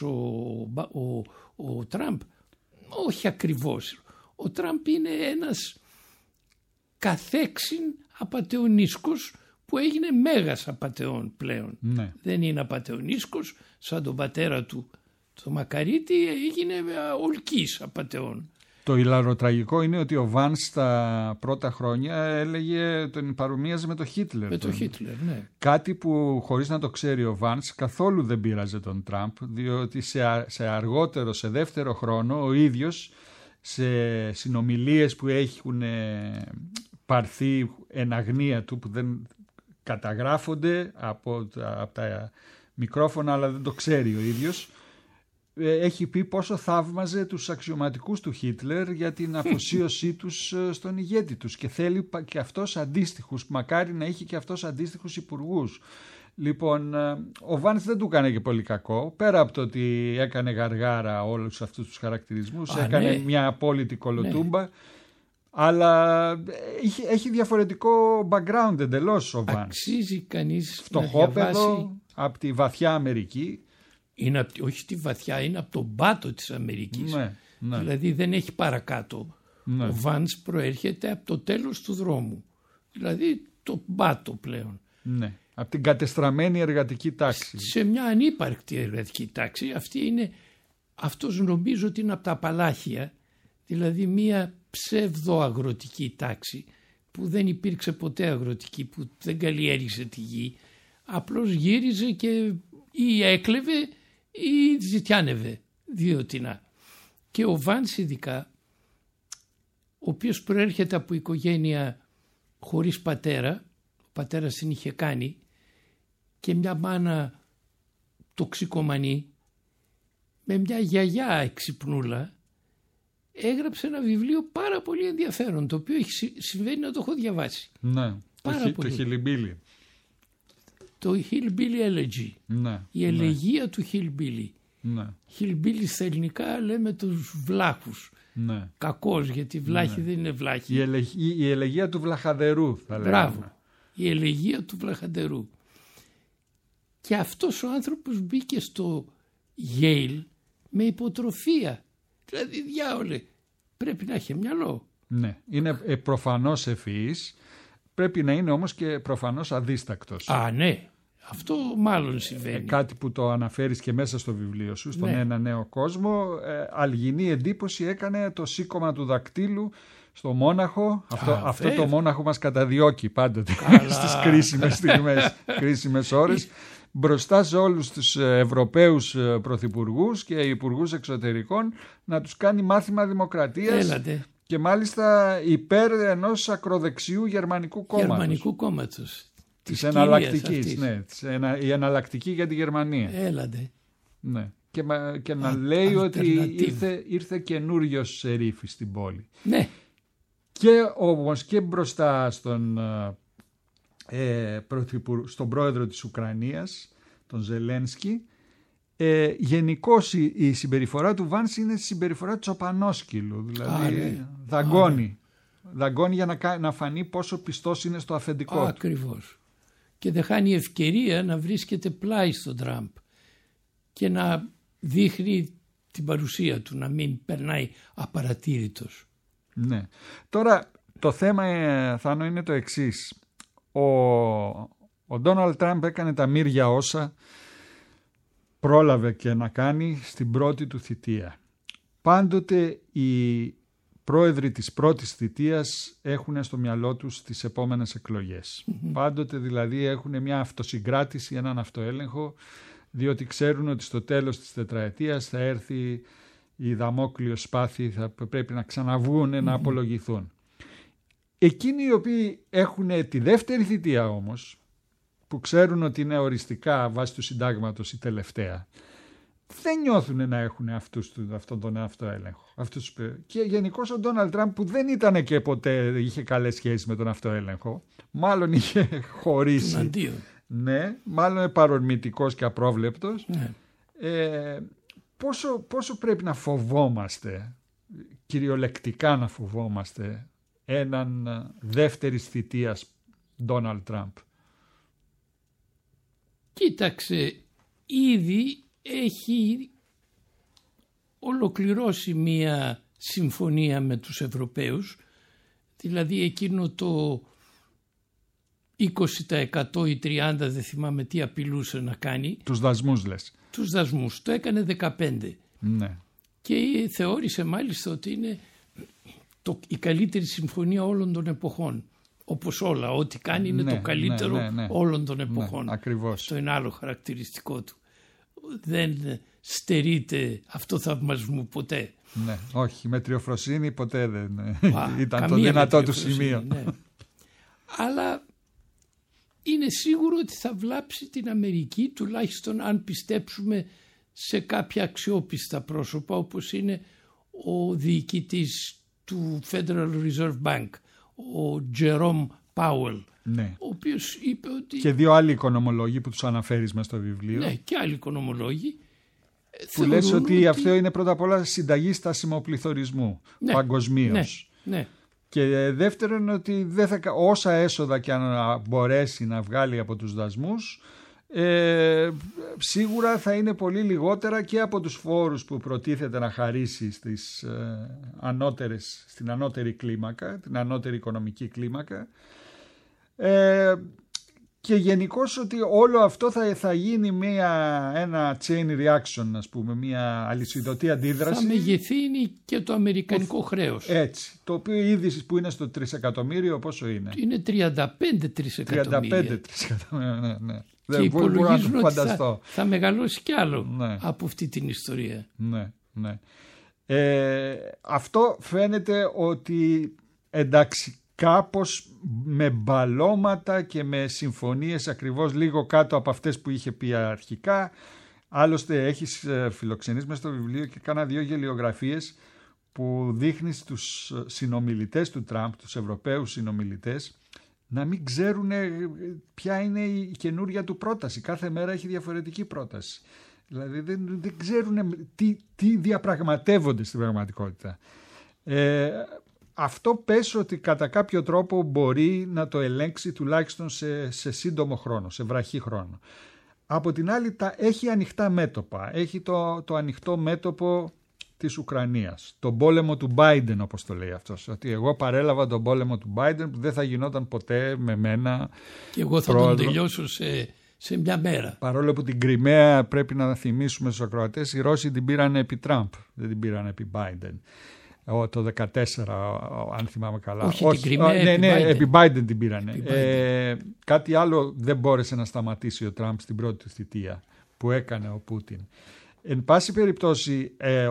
ο Τραμπ? Όχι ακριβώς. Ο Τραμπ είναι ένας καθέξιν απατεωνίσκος που έγινε μέγας απατεών πλέον. Ναι. Δεν είναι απατεωνίσκος σαν τον πατέρα του, το Μακαρίτη, έγινε ολκής απατεών. Το ηλαροτραγικό είναι ότι ο Βάνς στα πρώτα χρόνια τον παρομοίαζε με τον Χίτλερ. Με τον Χίτλερ, ναι. Κάτι που, χωρίς να το ξέρει ο Βάνς, καθόλου δεν πείραζε τον Τραμπ, διότι σε δεύτερο χρόνο ο ίδιος, σε συνομιλίες που έχουν πάρθει εν αγνία του, που δεν καταγράφονται από τα μικρόφωνα αλλά δεν το ξέρει ο ίδιος, έχει πει πόσο θαύμαζε τους αξιωματικούς του Χίτλερ για την αφοσίωσή τους στον ηγέτη τους και θέλει και αυτός αντίστοιχους, μακάρι να είχε και αυτός αντίστοιχους υπουργούς. Λοιπόν, ο Βάνς δεν του έκανε και πολύ κακό, πέρα από το ότι έκανε γαργάρα όλους αυτούς τους χαρακτηρισμούς, έκανε μια απόλυτη κολοτούμπα. Ναι. Αλλά έχει διαφορετικό background εντελώς ο Βάνς. Αξίζει κανείς φτωχόπεδο, να διαβάσει... από τη βαθιά Αμερική. Όχι τη βαθιά, είναι από τον πάτο της Αμερικής. Ναι. Δηλαδή δεν έχει παρακάτω Ναι. Ο Βάνς προέρχεται από το τέλος του δρόμου, δηλαδή το μπάτο πλέον. Ναι. Από την κατεστραμμένη εργατική τάξη. Σε μια ανύπαρκτη εργατική τάξη. Αυτός νομίζω ότι είναι από τα Απαλάχια, δηλαδή μια ψευδοαγροτική τάξη που δεν υπήρξε ποτέ αγροτική, που δεν καλλιέργησε τη γη, απλώς γύριζε και ή έκλεβε ή ζητιάνευε διότι. Και ο Βάνς ειδικά, ο οποίος προέρχεται από οικογένεια χωρίς πατέρα, ο πατέρας την είχε κάνει, και μια μάνα τοξικομανή, με μια γιαγιά εξυπνούλα, έγραψε ένα βιβλίο πάρα πολύ ενδιαφέρον, το οποίο συμβαίνει να το έχω διαβάσει. Ναι, πάρα το Hillbilly. Το Hillbilly Elegy. Ναι, η ελεγία του Hillbilly. Ναι. Hillbilly στα ελληνικά λέμε τους βλάχους. Ναι. Κακός, γιατί βλάχοι δεν είναι βλάχοι. Η ελεγία του βλαχαδερού θα λέγαμε. Μπράβο. Η ελεγία του βλαχαδερού. Και αυτός ο άνθρωπος μπήκε στο Yale με υποτροφία. Δηλαδή, διάολε, πρέπει να έχει μυαλό. Ναι, είναι προφανώς ευφυής, πρέπει να είναι όμως και προφανώς αδίστακτος. Α, ναι, αυτό μάλλον συμβαίνει. Κάτι που το αναφέρεις και μέσα στο βιβλίο σου, στον Ένα νέο κόσμο. Αλγινή εντύπωση έκανε το σήκωμα του δακτύλου στο Μόναχο. Αυτό το Μόναχο μας καταδιώκει πάντοτε στις κρίσιμες στιγμές, κρίσιμες ώρες. Μπροστά σε όλους τους Ευρωπαίους πρωθυπουργούς και υπουργούς εξωτερικών, να τους κάνει μάθημα δημοκρατίας. Έλατε. Και μάλιστα υπέρ ενός ακροδεξιού γερμανικού κόμματος. Γερμανικού κόμματος. Της εναλλακτικής. Ναι, η εναλλακτική για τη Γερμανία. Έλατε. Ναι. Και να λέει ότι ήρθε καινούριος σερίφης στην πόλη. Ναι. Και όμως και μπροστά στον πρόεδρο της Ουκρανίας, τον Ζελένσκι, γενικώς η συμπεριφορά του Βάνς είναι συμπεριφορά τσοπανόσκυλου, δηλαδή δαγκώνει για να φανεί πόσο πιστός είναι στο αφεντικό του. Ακριβώς. Και δεν χάνει ευκαιρία να βρίσκεται πλάι στον Τραμπ και να δείχνει την παρουσία του, να μην περνάει απαρατήρητος. Ναι. Τώρα το θέμα, Θάνο, είναι το εξής. Ο Ντόναλντ Τραμπ έκανε τα μύρια όσα πρόλαβε και να κάνει στην πρώτη του θητεία. Πάντοτε οι πρόεδροι της πρώτης θητείας έχουν στο μυαλό τους τις επόμενες εκλογές. Πάντοτε δηλαδή έχουν μια αυτοσυγκράτηση, έναν αυτοέλεγχο, διότι ξέρουν ότι στο τέλος της τετραετίας θα έρθει η δαμόκλειο σπάθη, θα πρέπει να ξαναβγούν, να απολογηθούν. Εκείνοι οι οποίοι έχουν τη δεύτερη θητεία όμως, που ξέρουν ότι είναι οριστικά βάσει του συντάγματος η τελευταία, δεν νιώθουν να έχουν αυτόν τον αυτοέλεγχο. Και γενικώς ο Ντόναλντ Τραμπ, που δεν ήταν και ποτέ είχε καλές σχέσεις με τον αυτοέλεγχο, μάλλον είχε χωρίσει. Ναι, μάλλον είναι παρορμητικός και απρόβλεπτος. Ναι. Πόσο πρέπει να φοβόμαστε, κυριολεκτικά να φοβόμαστε, έναν δεύτερης θητείας Ντόναλντ Τραμπ? Κοίταξε, ήδη έχει ολοκληρώσει μία συμφωνία με τους Ευρωπαίους, δηλαδή εκείνο το 20% ή 30%, δεν θυμάμαι τι απειλούσε να κάνει. Τους δασμούς λες. Τους δασμούς, το έκανε 15%. Ναι. Και θεώρησε μάλιστα ότι είναι η καλύτερη συμφωνία όλων των εποχών. Όπως όλα, ό,τι κάνει είναι το καλύτερο όλων των εποχών. Ναι, ακριβώς. Αυτό είναι άλλο χαρακτηριστικό του. Δεν στερείται αυτοθαυμασμού ποτέ. Ναι, όχι, με τριοφροσύνη ποτέ δεν ήταν το δυνατό του σημείο. Ναι. Αλλά είναι σίγουρο ότι θα βλάψει την Αμερική, τουλάχιστον αν πιστέψουμε σε κάποια αξιόπιστα πρόσωπα, όπως είναι ο διοικητής του Federal Reserve Bank, ο Jerome Powell, ναι, ο οποίος είπε ότι... Και δύο άλλοι οικονομολόγοι που τους αναφέρεις μες στο βιβλίο. Ναι, και άλλοι οικονομολόγοι. Που λες ότι αυτό είναι πρώτα απ' όλα συνταγή στασιμοπληθωρισμού, ναι, παγκοσμίως. Ναι, ναι. Και δεύτερον ότι όσα έσοδα και αν μπορέσει να βγάλει από τους δασμούς, σίγουρα θα είναι πολύ λιγότερα και από τους φόρους που προτίθεται να χαρίσει στην ανώτερη κλίμακα, την ανώτερη οικονομική κλίμακα, και γενικώς ότι όλο αυτό θα γίνει ένα chain reaction, ας πούμε, μια αλυσιδωτή αντίδραση. Θα μεγεθύνει και το αμερικανικό χρέος. Έτσι, το οποίο ήδη που είναι στο 3 εκατομμύριο, πόσο είναι? Είναι 35 τρισεκατομμύρια. 35 τρισεκατομμύρια, ναι. Και υπολογίζουν ότι θα μεγαλώσει κι άλλο από αυτή την ιστορία. Ναι. Αυτό φαίνεται ότι, εντάξει, κάπως με μπαλώματα και με συμφωνίες ακριβώς λίγο κάτω από αυτές που είχε πει αρχικά. Άλλωστε έχεις φιλοξενήσει μες στο βιβλίο και κάνα 2 γελιογραφίες που δείχνεις τους συνομιλητές του Τραμπ, τους Ευρωπαίους συνομιλητές, να μην ξέρουν ποια είναι η καινούρια του πρόταση. Κάθε μέρα έχει διαφορετική πρόταση. Δηλαδή δεν ξέρουν τι διαπραγματεύονται στην πραγματικότητα. Αυτό πες ότι κατά κάποιο τρόπο μπορεί να το ελέγξει τουλάχιστον σε σύντομο χρόνο, σε βραχή χρόνο. Από την άλλη έχει ανοιχτά μέτωπα. Έχει το ανοιχτό μέτωπο της Ουκρανίας. Τον πόλεμο του Biden, όπως το λέει αυτός. Ότι εγώ παρέλαβα τον πόλεμο του Biden που δεν θα γινόταν ποτέ με μένα. Και εγώ θα τον τελειώσω σε μια μέρα. Παρόλο που την Κριμαία, πρέπει να θυμίσουμε στους ακροατές, οι Ρώσοι την πήραν επί Τραμπ, δεν την πήραν επί Biden. Το 2014, αν θυμάμαι καλά. Όχι, την Κριμαία, επί Biden την πήρανε. Κάτι άλλο δεν μπόρεσε να σταματήσει ο Τραμπ στην πρώτη του θητεία που έκανε ο Πούτιν. Εν πάση περιπτώσει,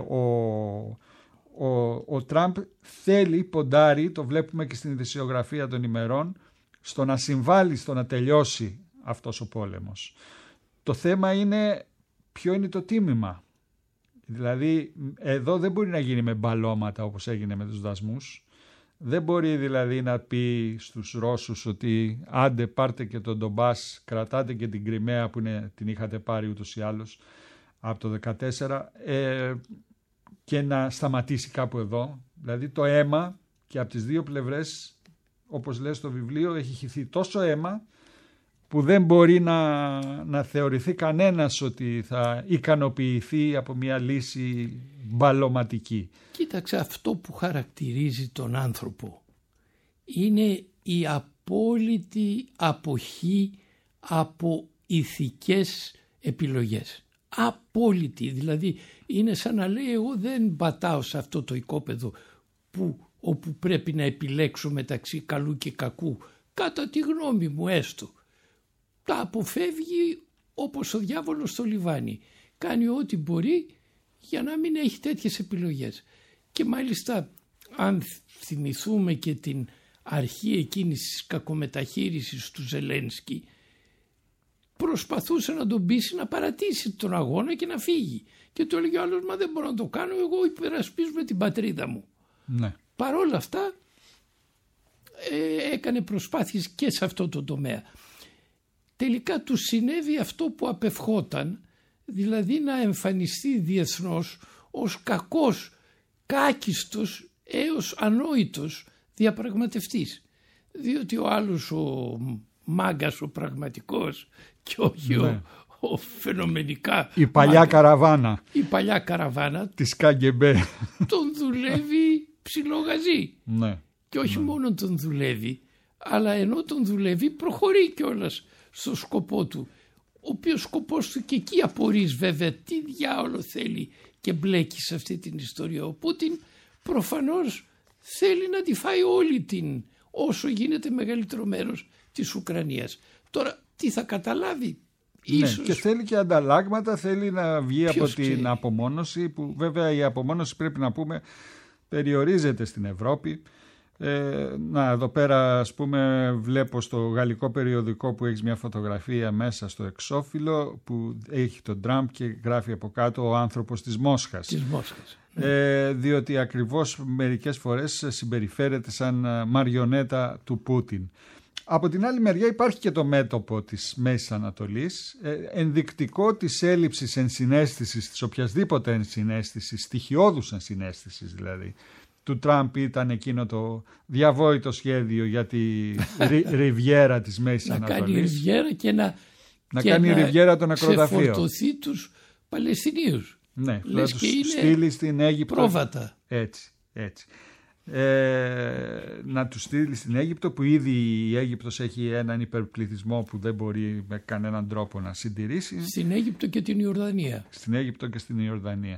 ο Τραμπ θέλει, ποντάρει, το βλέπουμε και στην ειδησιογραφία των ημερών, στο να συμβάλλει, στο να τελειώσει αυτός ο πόλεμος. Το θέμα είναι ποιο είναι το τίμημα. Δηλαδή εδώ δεν μπορεί να γίνει με μπαλώματα όπως έγινε με τους δασμούς. Δεν μπορεί δηλαδή να πει στους Ρώσους ότι άντε πάρτε και τον Ντομπάς, κρατάτε και την Κριμαία που την είχατε πάρει ούτως ή άλλως από το 2014, και να σταματήσει κάπου εδώ. Δηλαδή το αίμα, και από τις δύο πλευρές, όπως λέει στο βιβλίο, έχει χυθεί τόσο αίμα που δεν μπορεί να θεωρηθεί κανένας ότι θα ικανοποιηθεί από μια λύση μπαλωματική. Κοίταξε, αυτό που χαρακτηρίζει τον άνθρωπο είναι η απόλυτη αποχή από ηθικές επιλογές. Απόλυτη, δηλαδή είναι σαν να λέει εγώ δεν πατάω σε αυτό το οικόπεδο όπου πρέπει να επιλέξω μεταξύ καλού και κακού, κατά τη γνώμη μου έστω. Τα αποφεύγει όπως ο διάβολος στο λιβάνι. Κάνει ό,τι μπορεί για να μην έχει τέτοιες επιλογές. Και μάλιστα αν θυμηθούμε και την αρχή εκείνης της κακομεταχείρισης του Ζελένσκι, προσπαθούσε να τον πείσει να παρατήσει τον αγώνα και να φύγει. Και του έλεγε ο άλλος, μα δεν μπορώ να το κάνω, εγώ υπερασπίζομαι την πατρίδα μου. Ναι. Παρόλα αυτά έκανε προσπάθειες και σε αυτό το τομέα. Τελικά του συνέβη αυτό που απευχόταν, δηλαδή να εμφανιστεί διεθνώς ως κακός, κάκιστος έως ανόητος διαπραγματευτής. Διότι ο άλλος ο μάγκας, ο πραγματικός και όχι ο φαινομενικά η παλιά καραβάνα. Η παλιά καραβάνα της ΚΑΓΚΕΜΠΕ τον δουλεύει ψιλογαζί. Ναι. Και όχι μόνο τον δουλεύει, αλλά ενώ τον δουλεύει προχωρεί κιόλας στο σκοπό του, ο οποίος σκοπός του και εκεί απορείς βέβαια τι διάολο θέλει και μπλέκει σε αυτή την ιστορία. Ο Πούτιν προφανώς θέλει να τη φάει όλη όσο γίνεται μεγαλύτερο μέρος της Ουκρανίας. Τώρα τι θα καταλάβει, ίσως... Ναι, και θέλει και ανταλλάγματα, θέλει να βγει από την απομόνωση, που βέβαια η απομόνωση πρέπει να πούμε περιορίζεται στην Ευρώπη. Εδώ πέρα ας πούμε βλέπω στο γαλλικό περιοδικό που έχεις μια φωτογραφία μέσα στο εξώφυλλο που έχει τον Τραμπ και γράφει από κάτω ο άνθρωπος της Μόσχας. Της Μόσχας. Διότι ακριβώς μερικές φορές συμπεριφέρεται σαν μαριονέτα του Πούτιν. Από την άλλη μεριά υπάρχει και το μέτωπο της Μέσης Ανατολής, ενδεικτικό της έλλειψης ενσυναίσθησης, της οποιασδήποτε ενσυναίσθησης, στοιχειώδους ενσυναίσθησης δηλαδή. Του Τραμπ ήταν εκείνο το διαβόητο σχέδιο για τη ριβιέρα της Μέσης Ανατολής. Να κάνει ριβιέρα και να κάνει ριβιέρα το νεκροταφείο. Και φορτωθεί τους Παλαιστινίους. Ναι, θα τους στείλει στην Αίγυπτο. Πρόβατα. Έτσι. Να τους στείλει στην Αίγυπτο, που ήδη η Αίγυπτος έχει έναν υπερπληθυσμό που δεν μπορεί με κανέναν τρόπο να συντηρήσει. Στην Αίγυπτο και την Ιορδανία. Στην Αίγυπτο και στην Ιορδανία.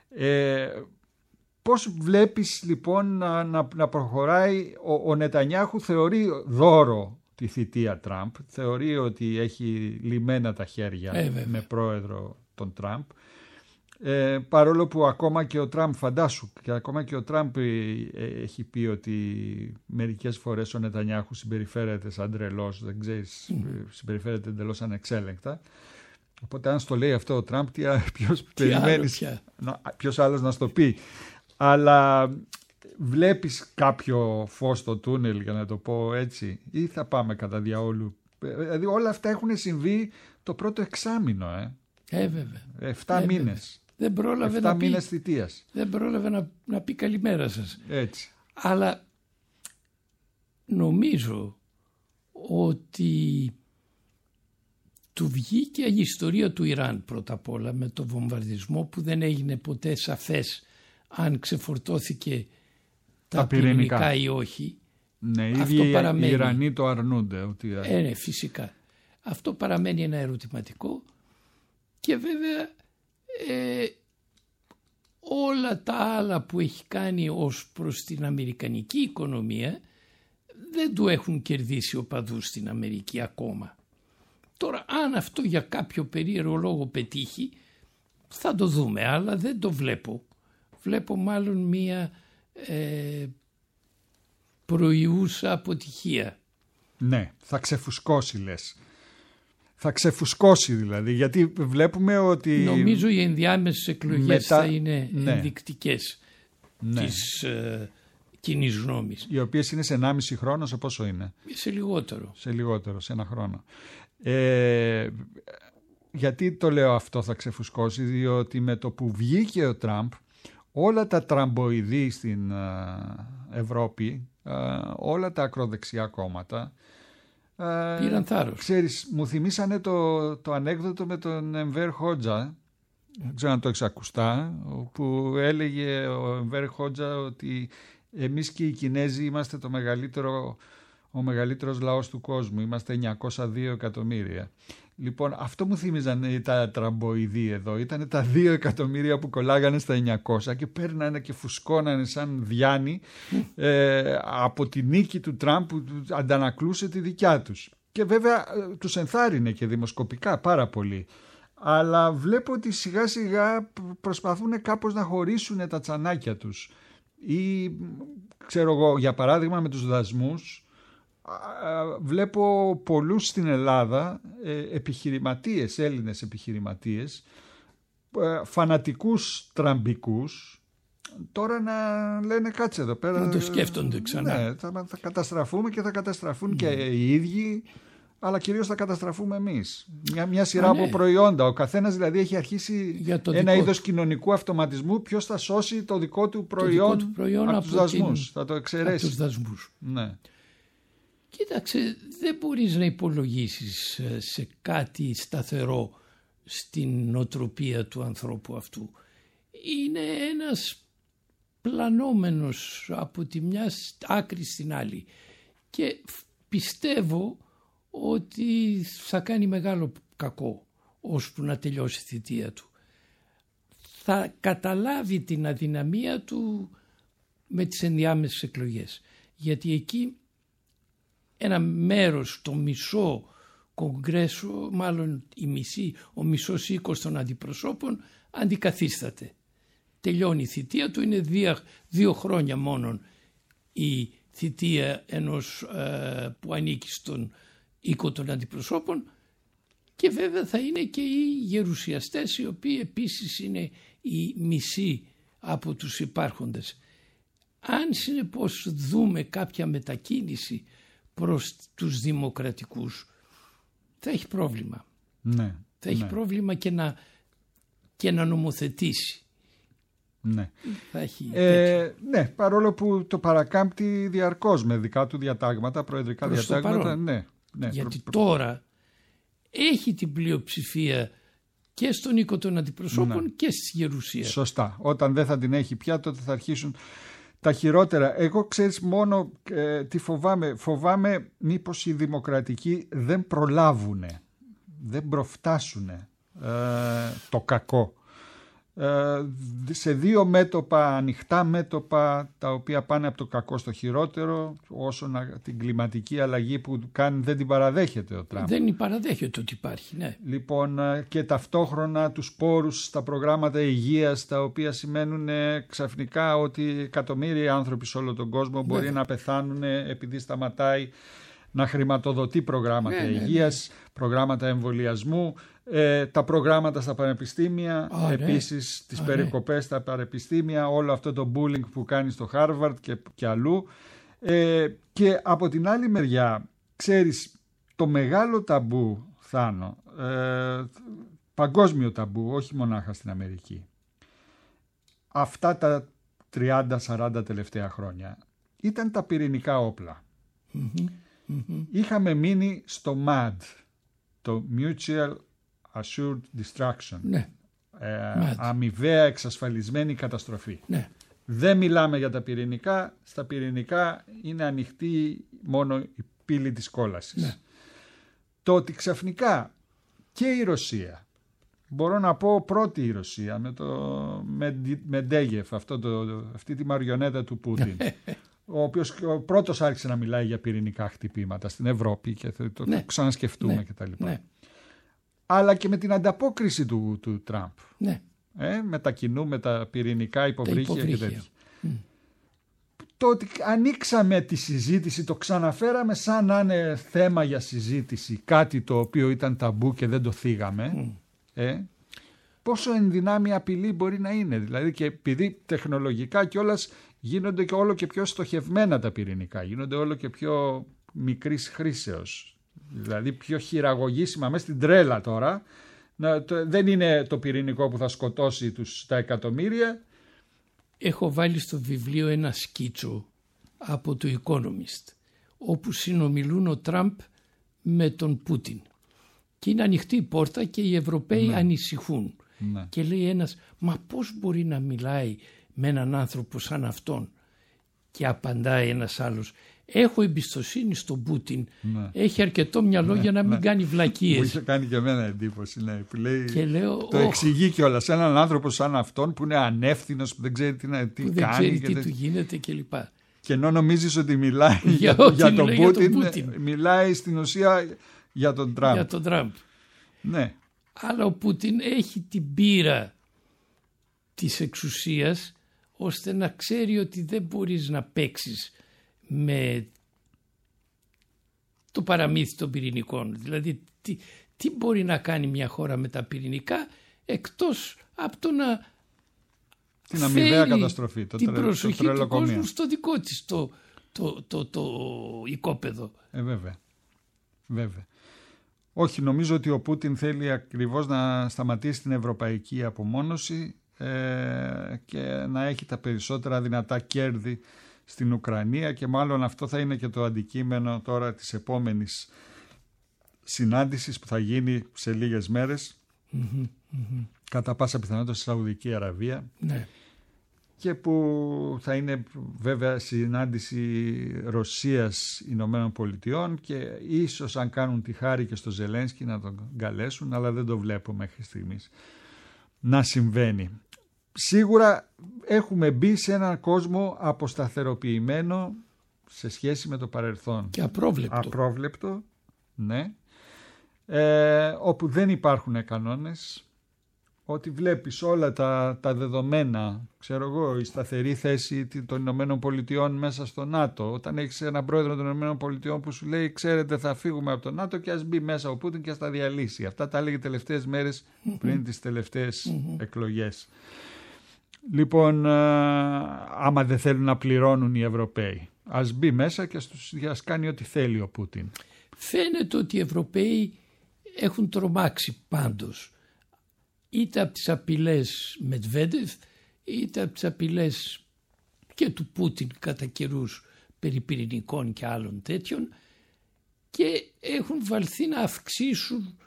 Πώς βλέπεις λοιπόν να προχωράει? Ο Νετανιάχου θεωρεί δώρο τη θητεία Τραμπ, θεωρεί ότι έχει λυμμένα τα χέρια με πρόεδρο τον Τραμπ, παρόλο που ακόμα και ο Τραμπ, φαντάσου, και ακόμα και ο Τραμπ έχει πει ότι μερικές φορές ο Νετανιάχου συμπεριφέρεται σαν τρελός, δεν ξέρεις, συμπεριφέρεται εντελώς ανεξέλεγκτα. Οπότε αν στο λέει αυτό ο Τραμπ, ποιος άλλος να στο πει? Αλλά βλέπεις κάποιο φως στο τούνελ, για να το πω έτσι, ή θα πάμε κατά διαόλου? Δηλαδή όλα αυτά έχουν συμβεί το πρώτο εξάμηνο. Βέβαια. 7 μήνες. Δεν πρόλαβε 7 μήνες θητείας. Δεν πρόλαβε να πει καλημέρα σας. Έτσι. Αλλά νομίζω ότι του βγήκε η ιστορία του Ιράν πρώτα απ' όλα, με το βομβαρδισμό που δεν έγινε ποτέ σαφές αν ξεφορτώθηκε τα πυρηνικά ή όχι. Ναι, οι Ιρανοί το αρνούνται. Ναι, φυσικά. Αυτό παραμένει ένα ερωτηματικό, και βέβαια όλα τα άλλα που έχει κάνει ως προς την αμερικανική οικονομία δεν του έχουν κερδίσει οπαδούς στην Αμερική ακόμα. Τώρα αν αυτό για κάποιο περίεργο λόγο πετύχει θα το δούμε, αλλά δεν το βλέπω. Βλέπω μάλλον μία προϊούσα αποτυχία. Ναι, θα ξεφουσκώσει λες. Θα ξεφουσκώσει δηλαδή, γιατί βλέπουμε ότι... Νομίζω οι ενδιάμεσες εκλογές θα είναι ενδεικτικές της κοινής γνώμης. Οι οποίες είναι σε 1,5 χρόνο, σε πόσο είναι? Σε λιγότερο. Σε 1 χρόνο. Γιατί το λέω αυτό θα ξεφουσκώσει? Διότι με το που βγήκε ο Τραμπ, όλα τα τραμποειδή στην Ευρώπη, όλα τα ακροδεξιά κόμματα, πήραν θάρρος. Ξέρεις, μου θυμήσανε το ανέκδοτο με τον Εμβέρ Χότζα, δεν ξέρω αν το έχεις ακουστά, που έλεγε ο Εμβέρ Χότζα ότι εμείς και οι Κινέζοι είμαστε ο μεγαλύτερος λαός του κόσμου, είμαστε 902 εκατομμύρια. Λοιπόν, αυτό μου θύμιζαν τα τραμποειδή εδώ. Ήταν τα 2 εκατομμύρια που κολλάγανε στα 900 και παίρνανε και φουσκώνανε σαν διάνοι από τη νίκη του Τραμπ που αντανακλούσε τη δικιά τους. Και βέβαια τους ενθάρρυνε και δημοσκοπικά πάρα πολύ. Αλλά βλέπω ότι σιγά σιγά προσπαθούν κάπως να χωρίσουν τα τσανάκια τους. Ή ξέρω εγώ, για παράδειγμα με τους δασμούς, βλέπω πολλούς στην Ελλάδα επιχειρηματίες, Έλληνες επιχειρηματίες, φανατικούς τραμπικούς, τώρα να λένε κάτσε εδώ πέρα, να το σκέφτονται ξανά. Ναι, θα καταστραφούμε και θα καταστραφούν και οι ίδιοι, αλλά κυρίως θα καταστραφούμε εμείς. Μια σειρά από προϊόντα. Ο καθένας δηλαδή έχει αρχίσει ένα είδος κοινωνικού αυτοματισμού. Ποιος θα σώσει το δικό του προϊόν, από τους δασμούς. Θα το εξαιρέσει. Από τους δασμούς. Ναι. Κοίταξε, δεν μπορείς να υπολογίσεις σε κάτι σταθερό στην νοοτροπία του ανθρώπου αυτού. Είναι ένας πλανόμενος από τη μια άκρη στην άλλη, και πιστεύω ότι θα κάνει μεγάλο κακό ώσπου να τελειώσει η θητεία του. Θα καταλάβει την αδυναμία του με τις ενδιάμεσες εκλογές, γιατί εκεί ένα μέρος, το μισό κογκρέσο, μάλλον ο μισός οίκος των αντιπροσώπων αντικαθίσταται. Τελειώνει η θητεία του, είναι 2 χρόνια μόνον η θητεία ενός που ανήκει στον οίκο των αντιπροσώπων, και βέβαια θα είναι και οι γερουσιαστές, οι οποίοι επίσης είναι οι μισοί από τους υπάρχοντες. Αν συνεπώς δούμε κάποια μετακίνηση προς τους δημοκρατικούς, θα έχει πρόβλημα. Ναι, θα έχει πρόβλημα και να νομοθετήσει. Ναι. Θα έχει ναι, παρόλο που το παρακάμπτει διαρκώς με δικά του διατάγματα, προεδρικά διατάγματα. Ναι, γιατί τώρα έχει την πλειοψηφία και στον οίκο των αντιπροσώπων και στη Γερουσία. Σωστά. Όταν δεν θα την έχει πια, τότε θα αρχίσουν τα χειρότερα. Εγώ ξέρεις μόνο τι φοβάμαι. Φοβάμαι μήπως οι δημοκρατικοί δεν προλάβουνε, δεν προφτάσουνε το κακό. Σε δύο μέτωπα, ανοιχτά μέτωπα, τα οποία πάνε από το κακό στο χειρότερο, όσο την κλιματική αλλαγή που κάνει δεν την παραδέχεται ο Τραμπ. Δεν παραδέχεται ότι υπάρχει, ναι. Λοιπόν, και ταυτόχρονα τους πόρους στα προγράμματα υγείας, τα οποία σημαίνουν ξαφνικά ότι εκατομμύρια άνθρωποι σε όλο τον κόσμο μπορεί να πεθάνουν επειδή σταματάει να χρηματοδοτεί προγράμματα υγείας, προγράμματα εμβολιασμού, τα προγράμματα στα πανεπιστήμια, επίσης τις περικοπές στα πανεπιστήμια, όλο αυτό το bullying που κάνει στο Harvard και αλλού. Και από την άλλη μεριά, ξέρεις, το μεγάλο ταμπού, Θάνο, παγκόσμιο ταμπού, όχι μονάχα στην Αμερική, αυτά τα 30-40 τελευταία χρόνια, ήταν τα πυρηνικά όπλα. Είχαμε μείνει στο MAD, το Mutual Assured Destruction, αμοιβαία εξασφαλισμένη καταστροφή. Δεν μιλάμε για τα πυρηνικά, στα πυρηνικά είναι ανοιχτή μόνο η πύλη της κόλασης. Το ότι ξαφνικά και η Ρωσία, μπορώ να πω πρώτη η Ρωσία με το Μεντέγεφ, αυτή τη μαριονέτα του Πούτιν, ο οποίος ο πρώτος άρχισε να μιλάει για πυρηνικά χτυπήματα στην Ευρώπη και το ξανασκεφτούμε κτλ. Αλλά και με την ανταπόκριση του Τραμπ. Με τα πυρηνικά υποβρύχια και τέτοια. Το ότι ανοίξαμε τη συζήτηση, το ξαναφέραμε σαν να είναι θέμα για συζήτηση, κάτι το οποίο ήταν ταμπού και δεν το θίγαμε, πόσο ενδυνάμει απειλή μπορεί να είναι. Δηλαδή, και επειδή τεχνολογικά κιόλας γίνονται και όλο και πιο στοχευμένα τα πυρηνικά, γίνονται όλο και πιο μικρής χρήσεως, δηλαδή πιο χειραγωγήσιμα μέσα στην τρέλα τώρα. Δεν είναι το πυρηνικό που θα σκοτώσει τα εκατομμύρια. Έχω βάλει στο βιβλίο ένα σκίτσο από το Economist, όπου συνομιλούν ο Τραμπ με τον Πούτιν και είναι ανοιχτή η πόρτα και οι Ευρωπαίοι ανησυχούν. Και λέει ένας, μα πώς μπορεί να μιλάει με έναν άνθρωπο σαν αυτόν? Και απαντάει ένας άλλος, έχω εμπιστοσύνη στον Πούτιν, έχει αρκετό μυαλό για να μην κάνει βλακίες. Μου είχε κάνει και εμένα εντύπωση, που λέει, και λέω, το εξηγεί κιόλας σε έναν άνθρωπο σαν αυτόν που είναι ανεύθυνος, που δεν ξέρει τι κάνει, δεν ξέρει τι του γίνεται κλπ. Και ενώ νομίζεις ότι μιλάει για τον Πούτιν, μιλάει στην ουσία για τον Τραμπ. Για τον Τραμπ. Ναι. Αλλά ο Πούτιν έχει την πείρα της εξουσίας, ώστε να ξέρει ότι δεν μπορείς να παίξεις με το παραμύθι των πυρηνικών. Δηλαδή τι μπορεί να κάνει μια χώρα με τα πυρηνικά, εκτός από το να την αμοιβαία καταστροφή, την προσοχή του κόσμου στο δικό της το οικόπεδο. Βέβαια. Όχι, νομίζω ότι ο Πούτιν θέλει ακριβώς να σταματήσει την ευρωπαϊκή απομόνωση και να έχει τα περισσότερα δυνατά κέρδη στην Ουκρανία, και μάλλον αυτό θα είναι και το αντικείμενο τώρα της επόμενης συνάντησης που θα γίνει σε λίγες μέρες, κατά πάσα πιθανότητα στη Σαουδική Αραβία, και που θα είναι βέβαια συνάντηση Ρωσίας Ηνωμένων Πολιτειών, και ίσως αν κάνουν τη χάρη και στο Ζελένσκι να τον καλέσουν, αλλά δεν το βλέπω μέχρι στιγμής να συμβαίνει. Σίγουρα έχουμε μπει σε έναν κόσμο αποσταθεροποιημένο σε σχέση με το παρελθόν. Και απρόβλεπτο. Απρόβλεπτο, ναι. Όπου δεν υπάρχουν κανόνες, ότι βλέπεις όλα τα δεδομένα, ξέρω εγώ, η σταθερή θέση των Ηνωμένων Πολιτειών μέσα στο ΝΑΤΟ. Όταν έχεις έναν πρόεδρο των Ηνωμένων Πολιτειών που σου λέει, ξέρετε, θα φύγουμε από το ΝΑΤΟ και ας μπει μέσα ο Πούτιν και ας τα διαλύσει. Αυτά τα έλεγε τελευταίες μέρες πριν τις τελευταίες εκλογές. Λοιπόν, άμα δεν θέλουν να πληρώνουν οι Ευρωπαίοι, ας μπει μέσα και ας κάνει ό,τι θέλει ο Πούτιν. Φαίνεται ότι οι Ευρωπαίοι έχουν τρομάξει πάντως, είτε από τις απειλές Μετβέντεφ, είτε από τις απειλές και του Πούτιν κατά καιρούς περί πυρηνικών και άλλων τέτοιων, και έχουν βαλθεί να αυξήσουν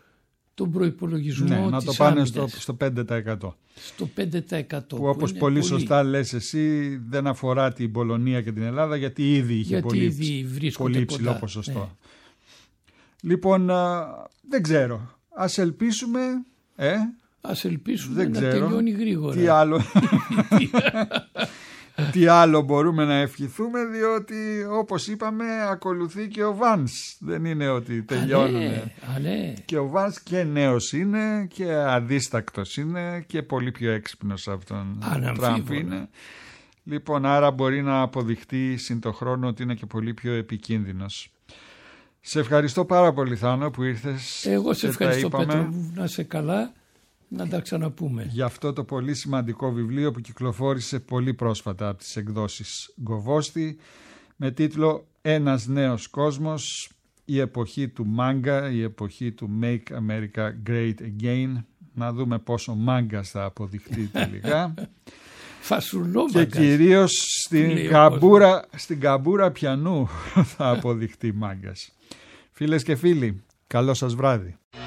τον προϋπολογισμό ναι, της να το πάνε άμυνας. στο 5%. Στο 5%. Που όπως πολύ σωστά λες εσύ, δεν αφορά την Πολωνία και την Ελλάδα, γιατί ήδη είχε πολύ υψηλό ποσοστό. Ναι. Λοιπόν, δεν ξέρω. Ας ελπίσουμε... Ας ελπίσουμε να τελειώνει γρήγορα. Τι άλλο μπορούμε να ευχηθούμε, διότι όπως είπαμε ακολουθεί και ο Βάνς. Δεν είναι ότι τελειώνουν. Και ο Βάνς και νέος είναι και αδίστακτος είναι και πολύ πιο έξυπνος από τον Τραμπ είναι. Λοιπόν, άρα μπορεί να αποδειχτεί συν το χρόνο ότι είναι και πολύ πιο επικίνδυνος. Σε ευχαριστώ πάρα πολύ, Θάνο, που ήρθες. Εγώ σε ευχαριστώ, Πέτρο, να είσαι καλά. Να τα ξαναπούμε. Για αυτό το πολύ σημαντικό βιβλίο που κυκλοφόρησε πολύ πρόσφατα από τις εκδόσεις Γκοβόστη με τίτλο «Ένας νέος κόσμος, η εποχή του μάγκα, η εποχή του Make America Great Again». Να δούμε πόσο μάγκας θα αποδειχτεί τελικά. Και κυρίως στην καμπούρα πιανού θα αποδειχτεί μάγκας. Φίλες και φίλοι, καλό σας βράδυ.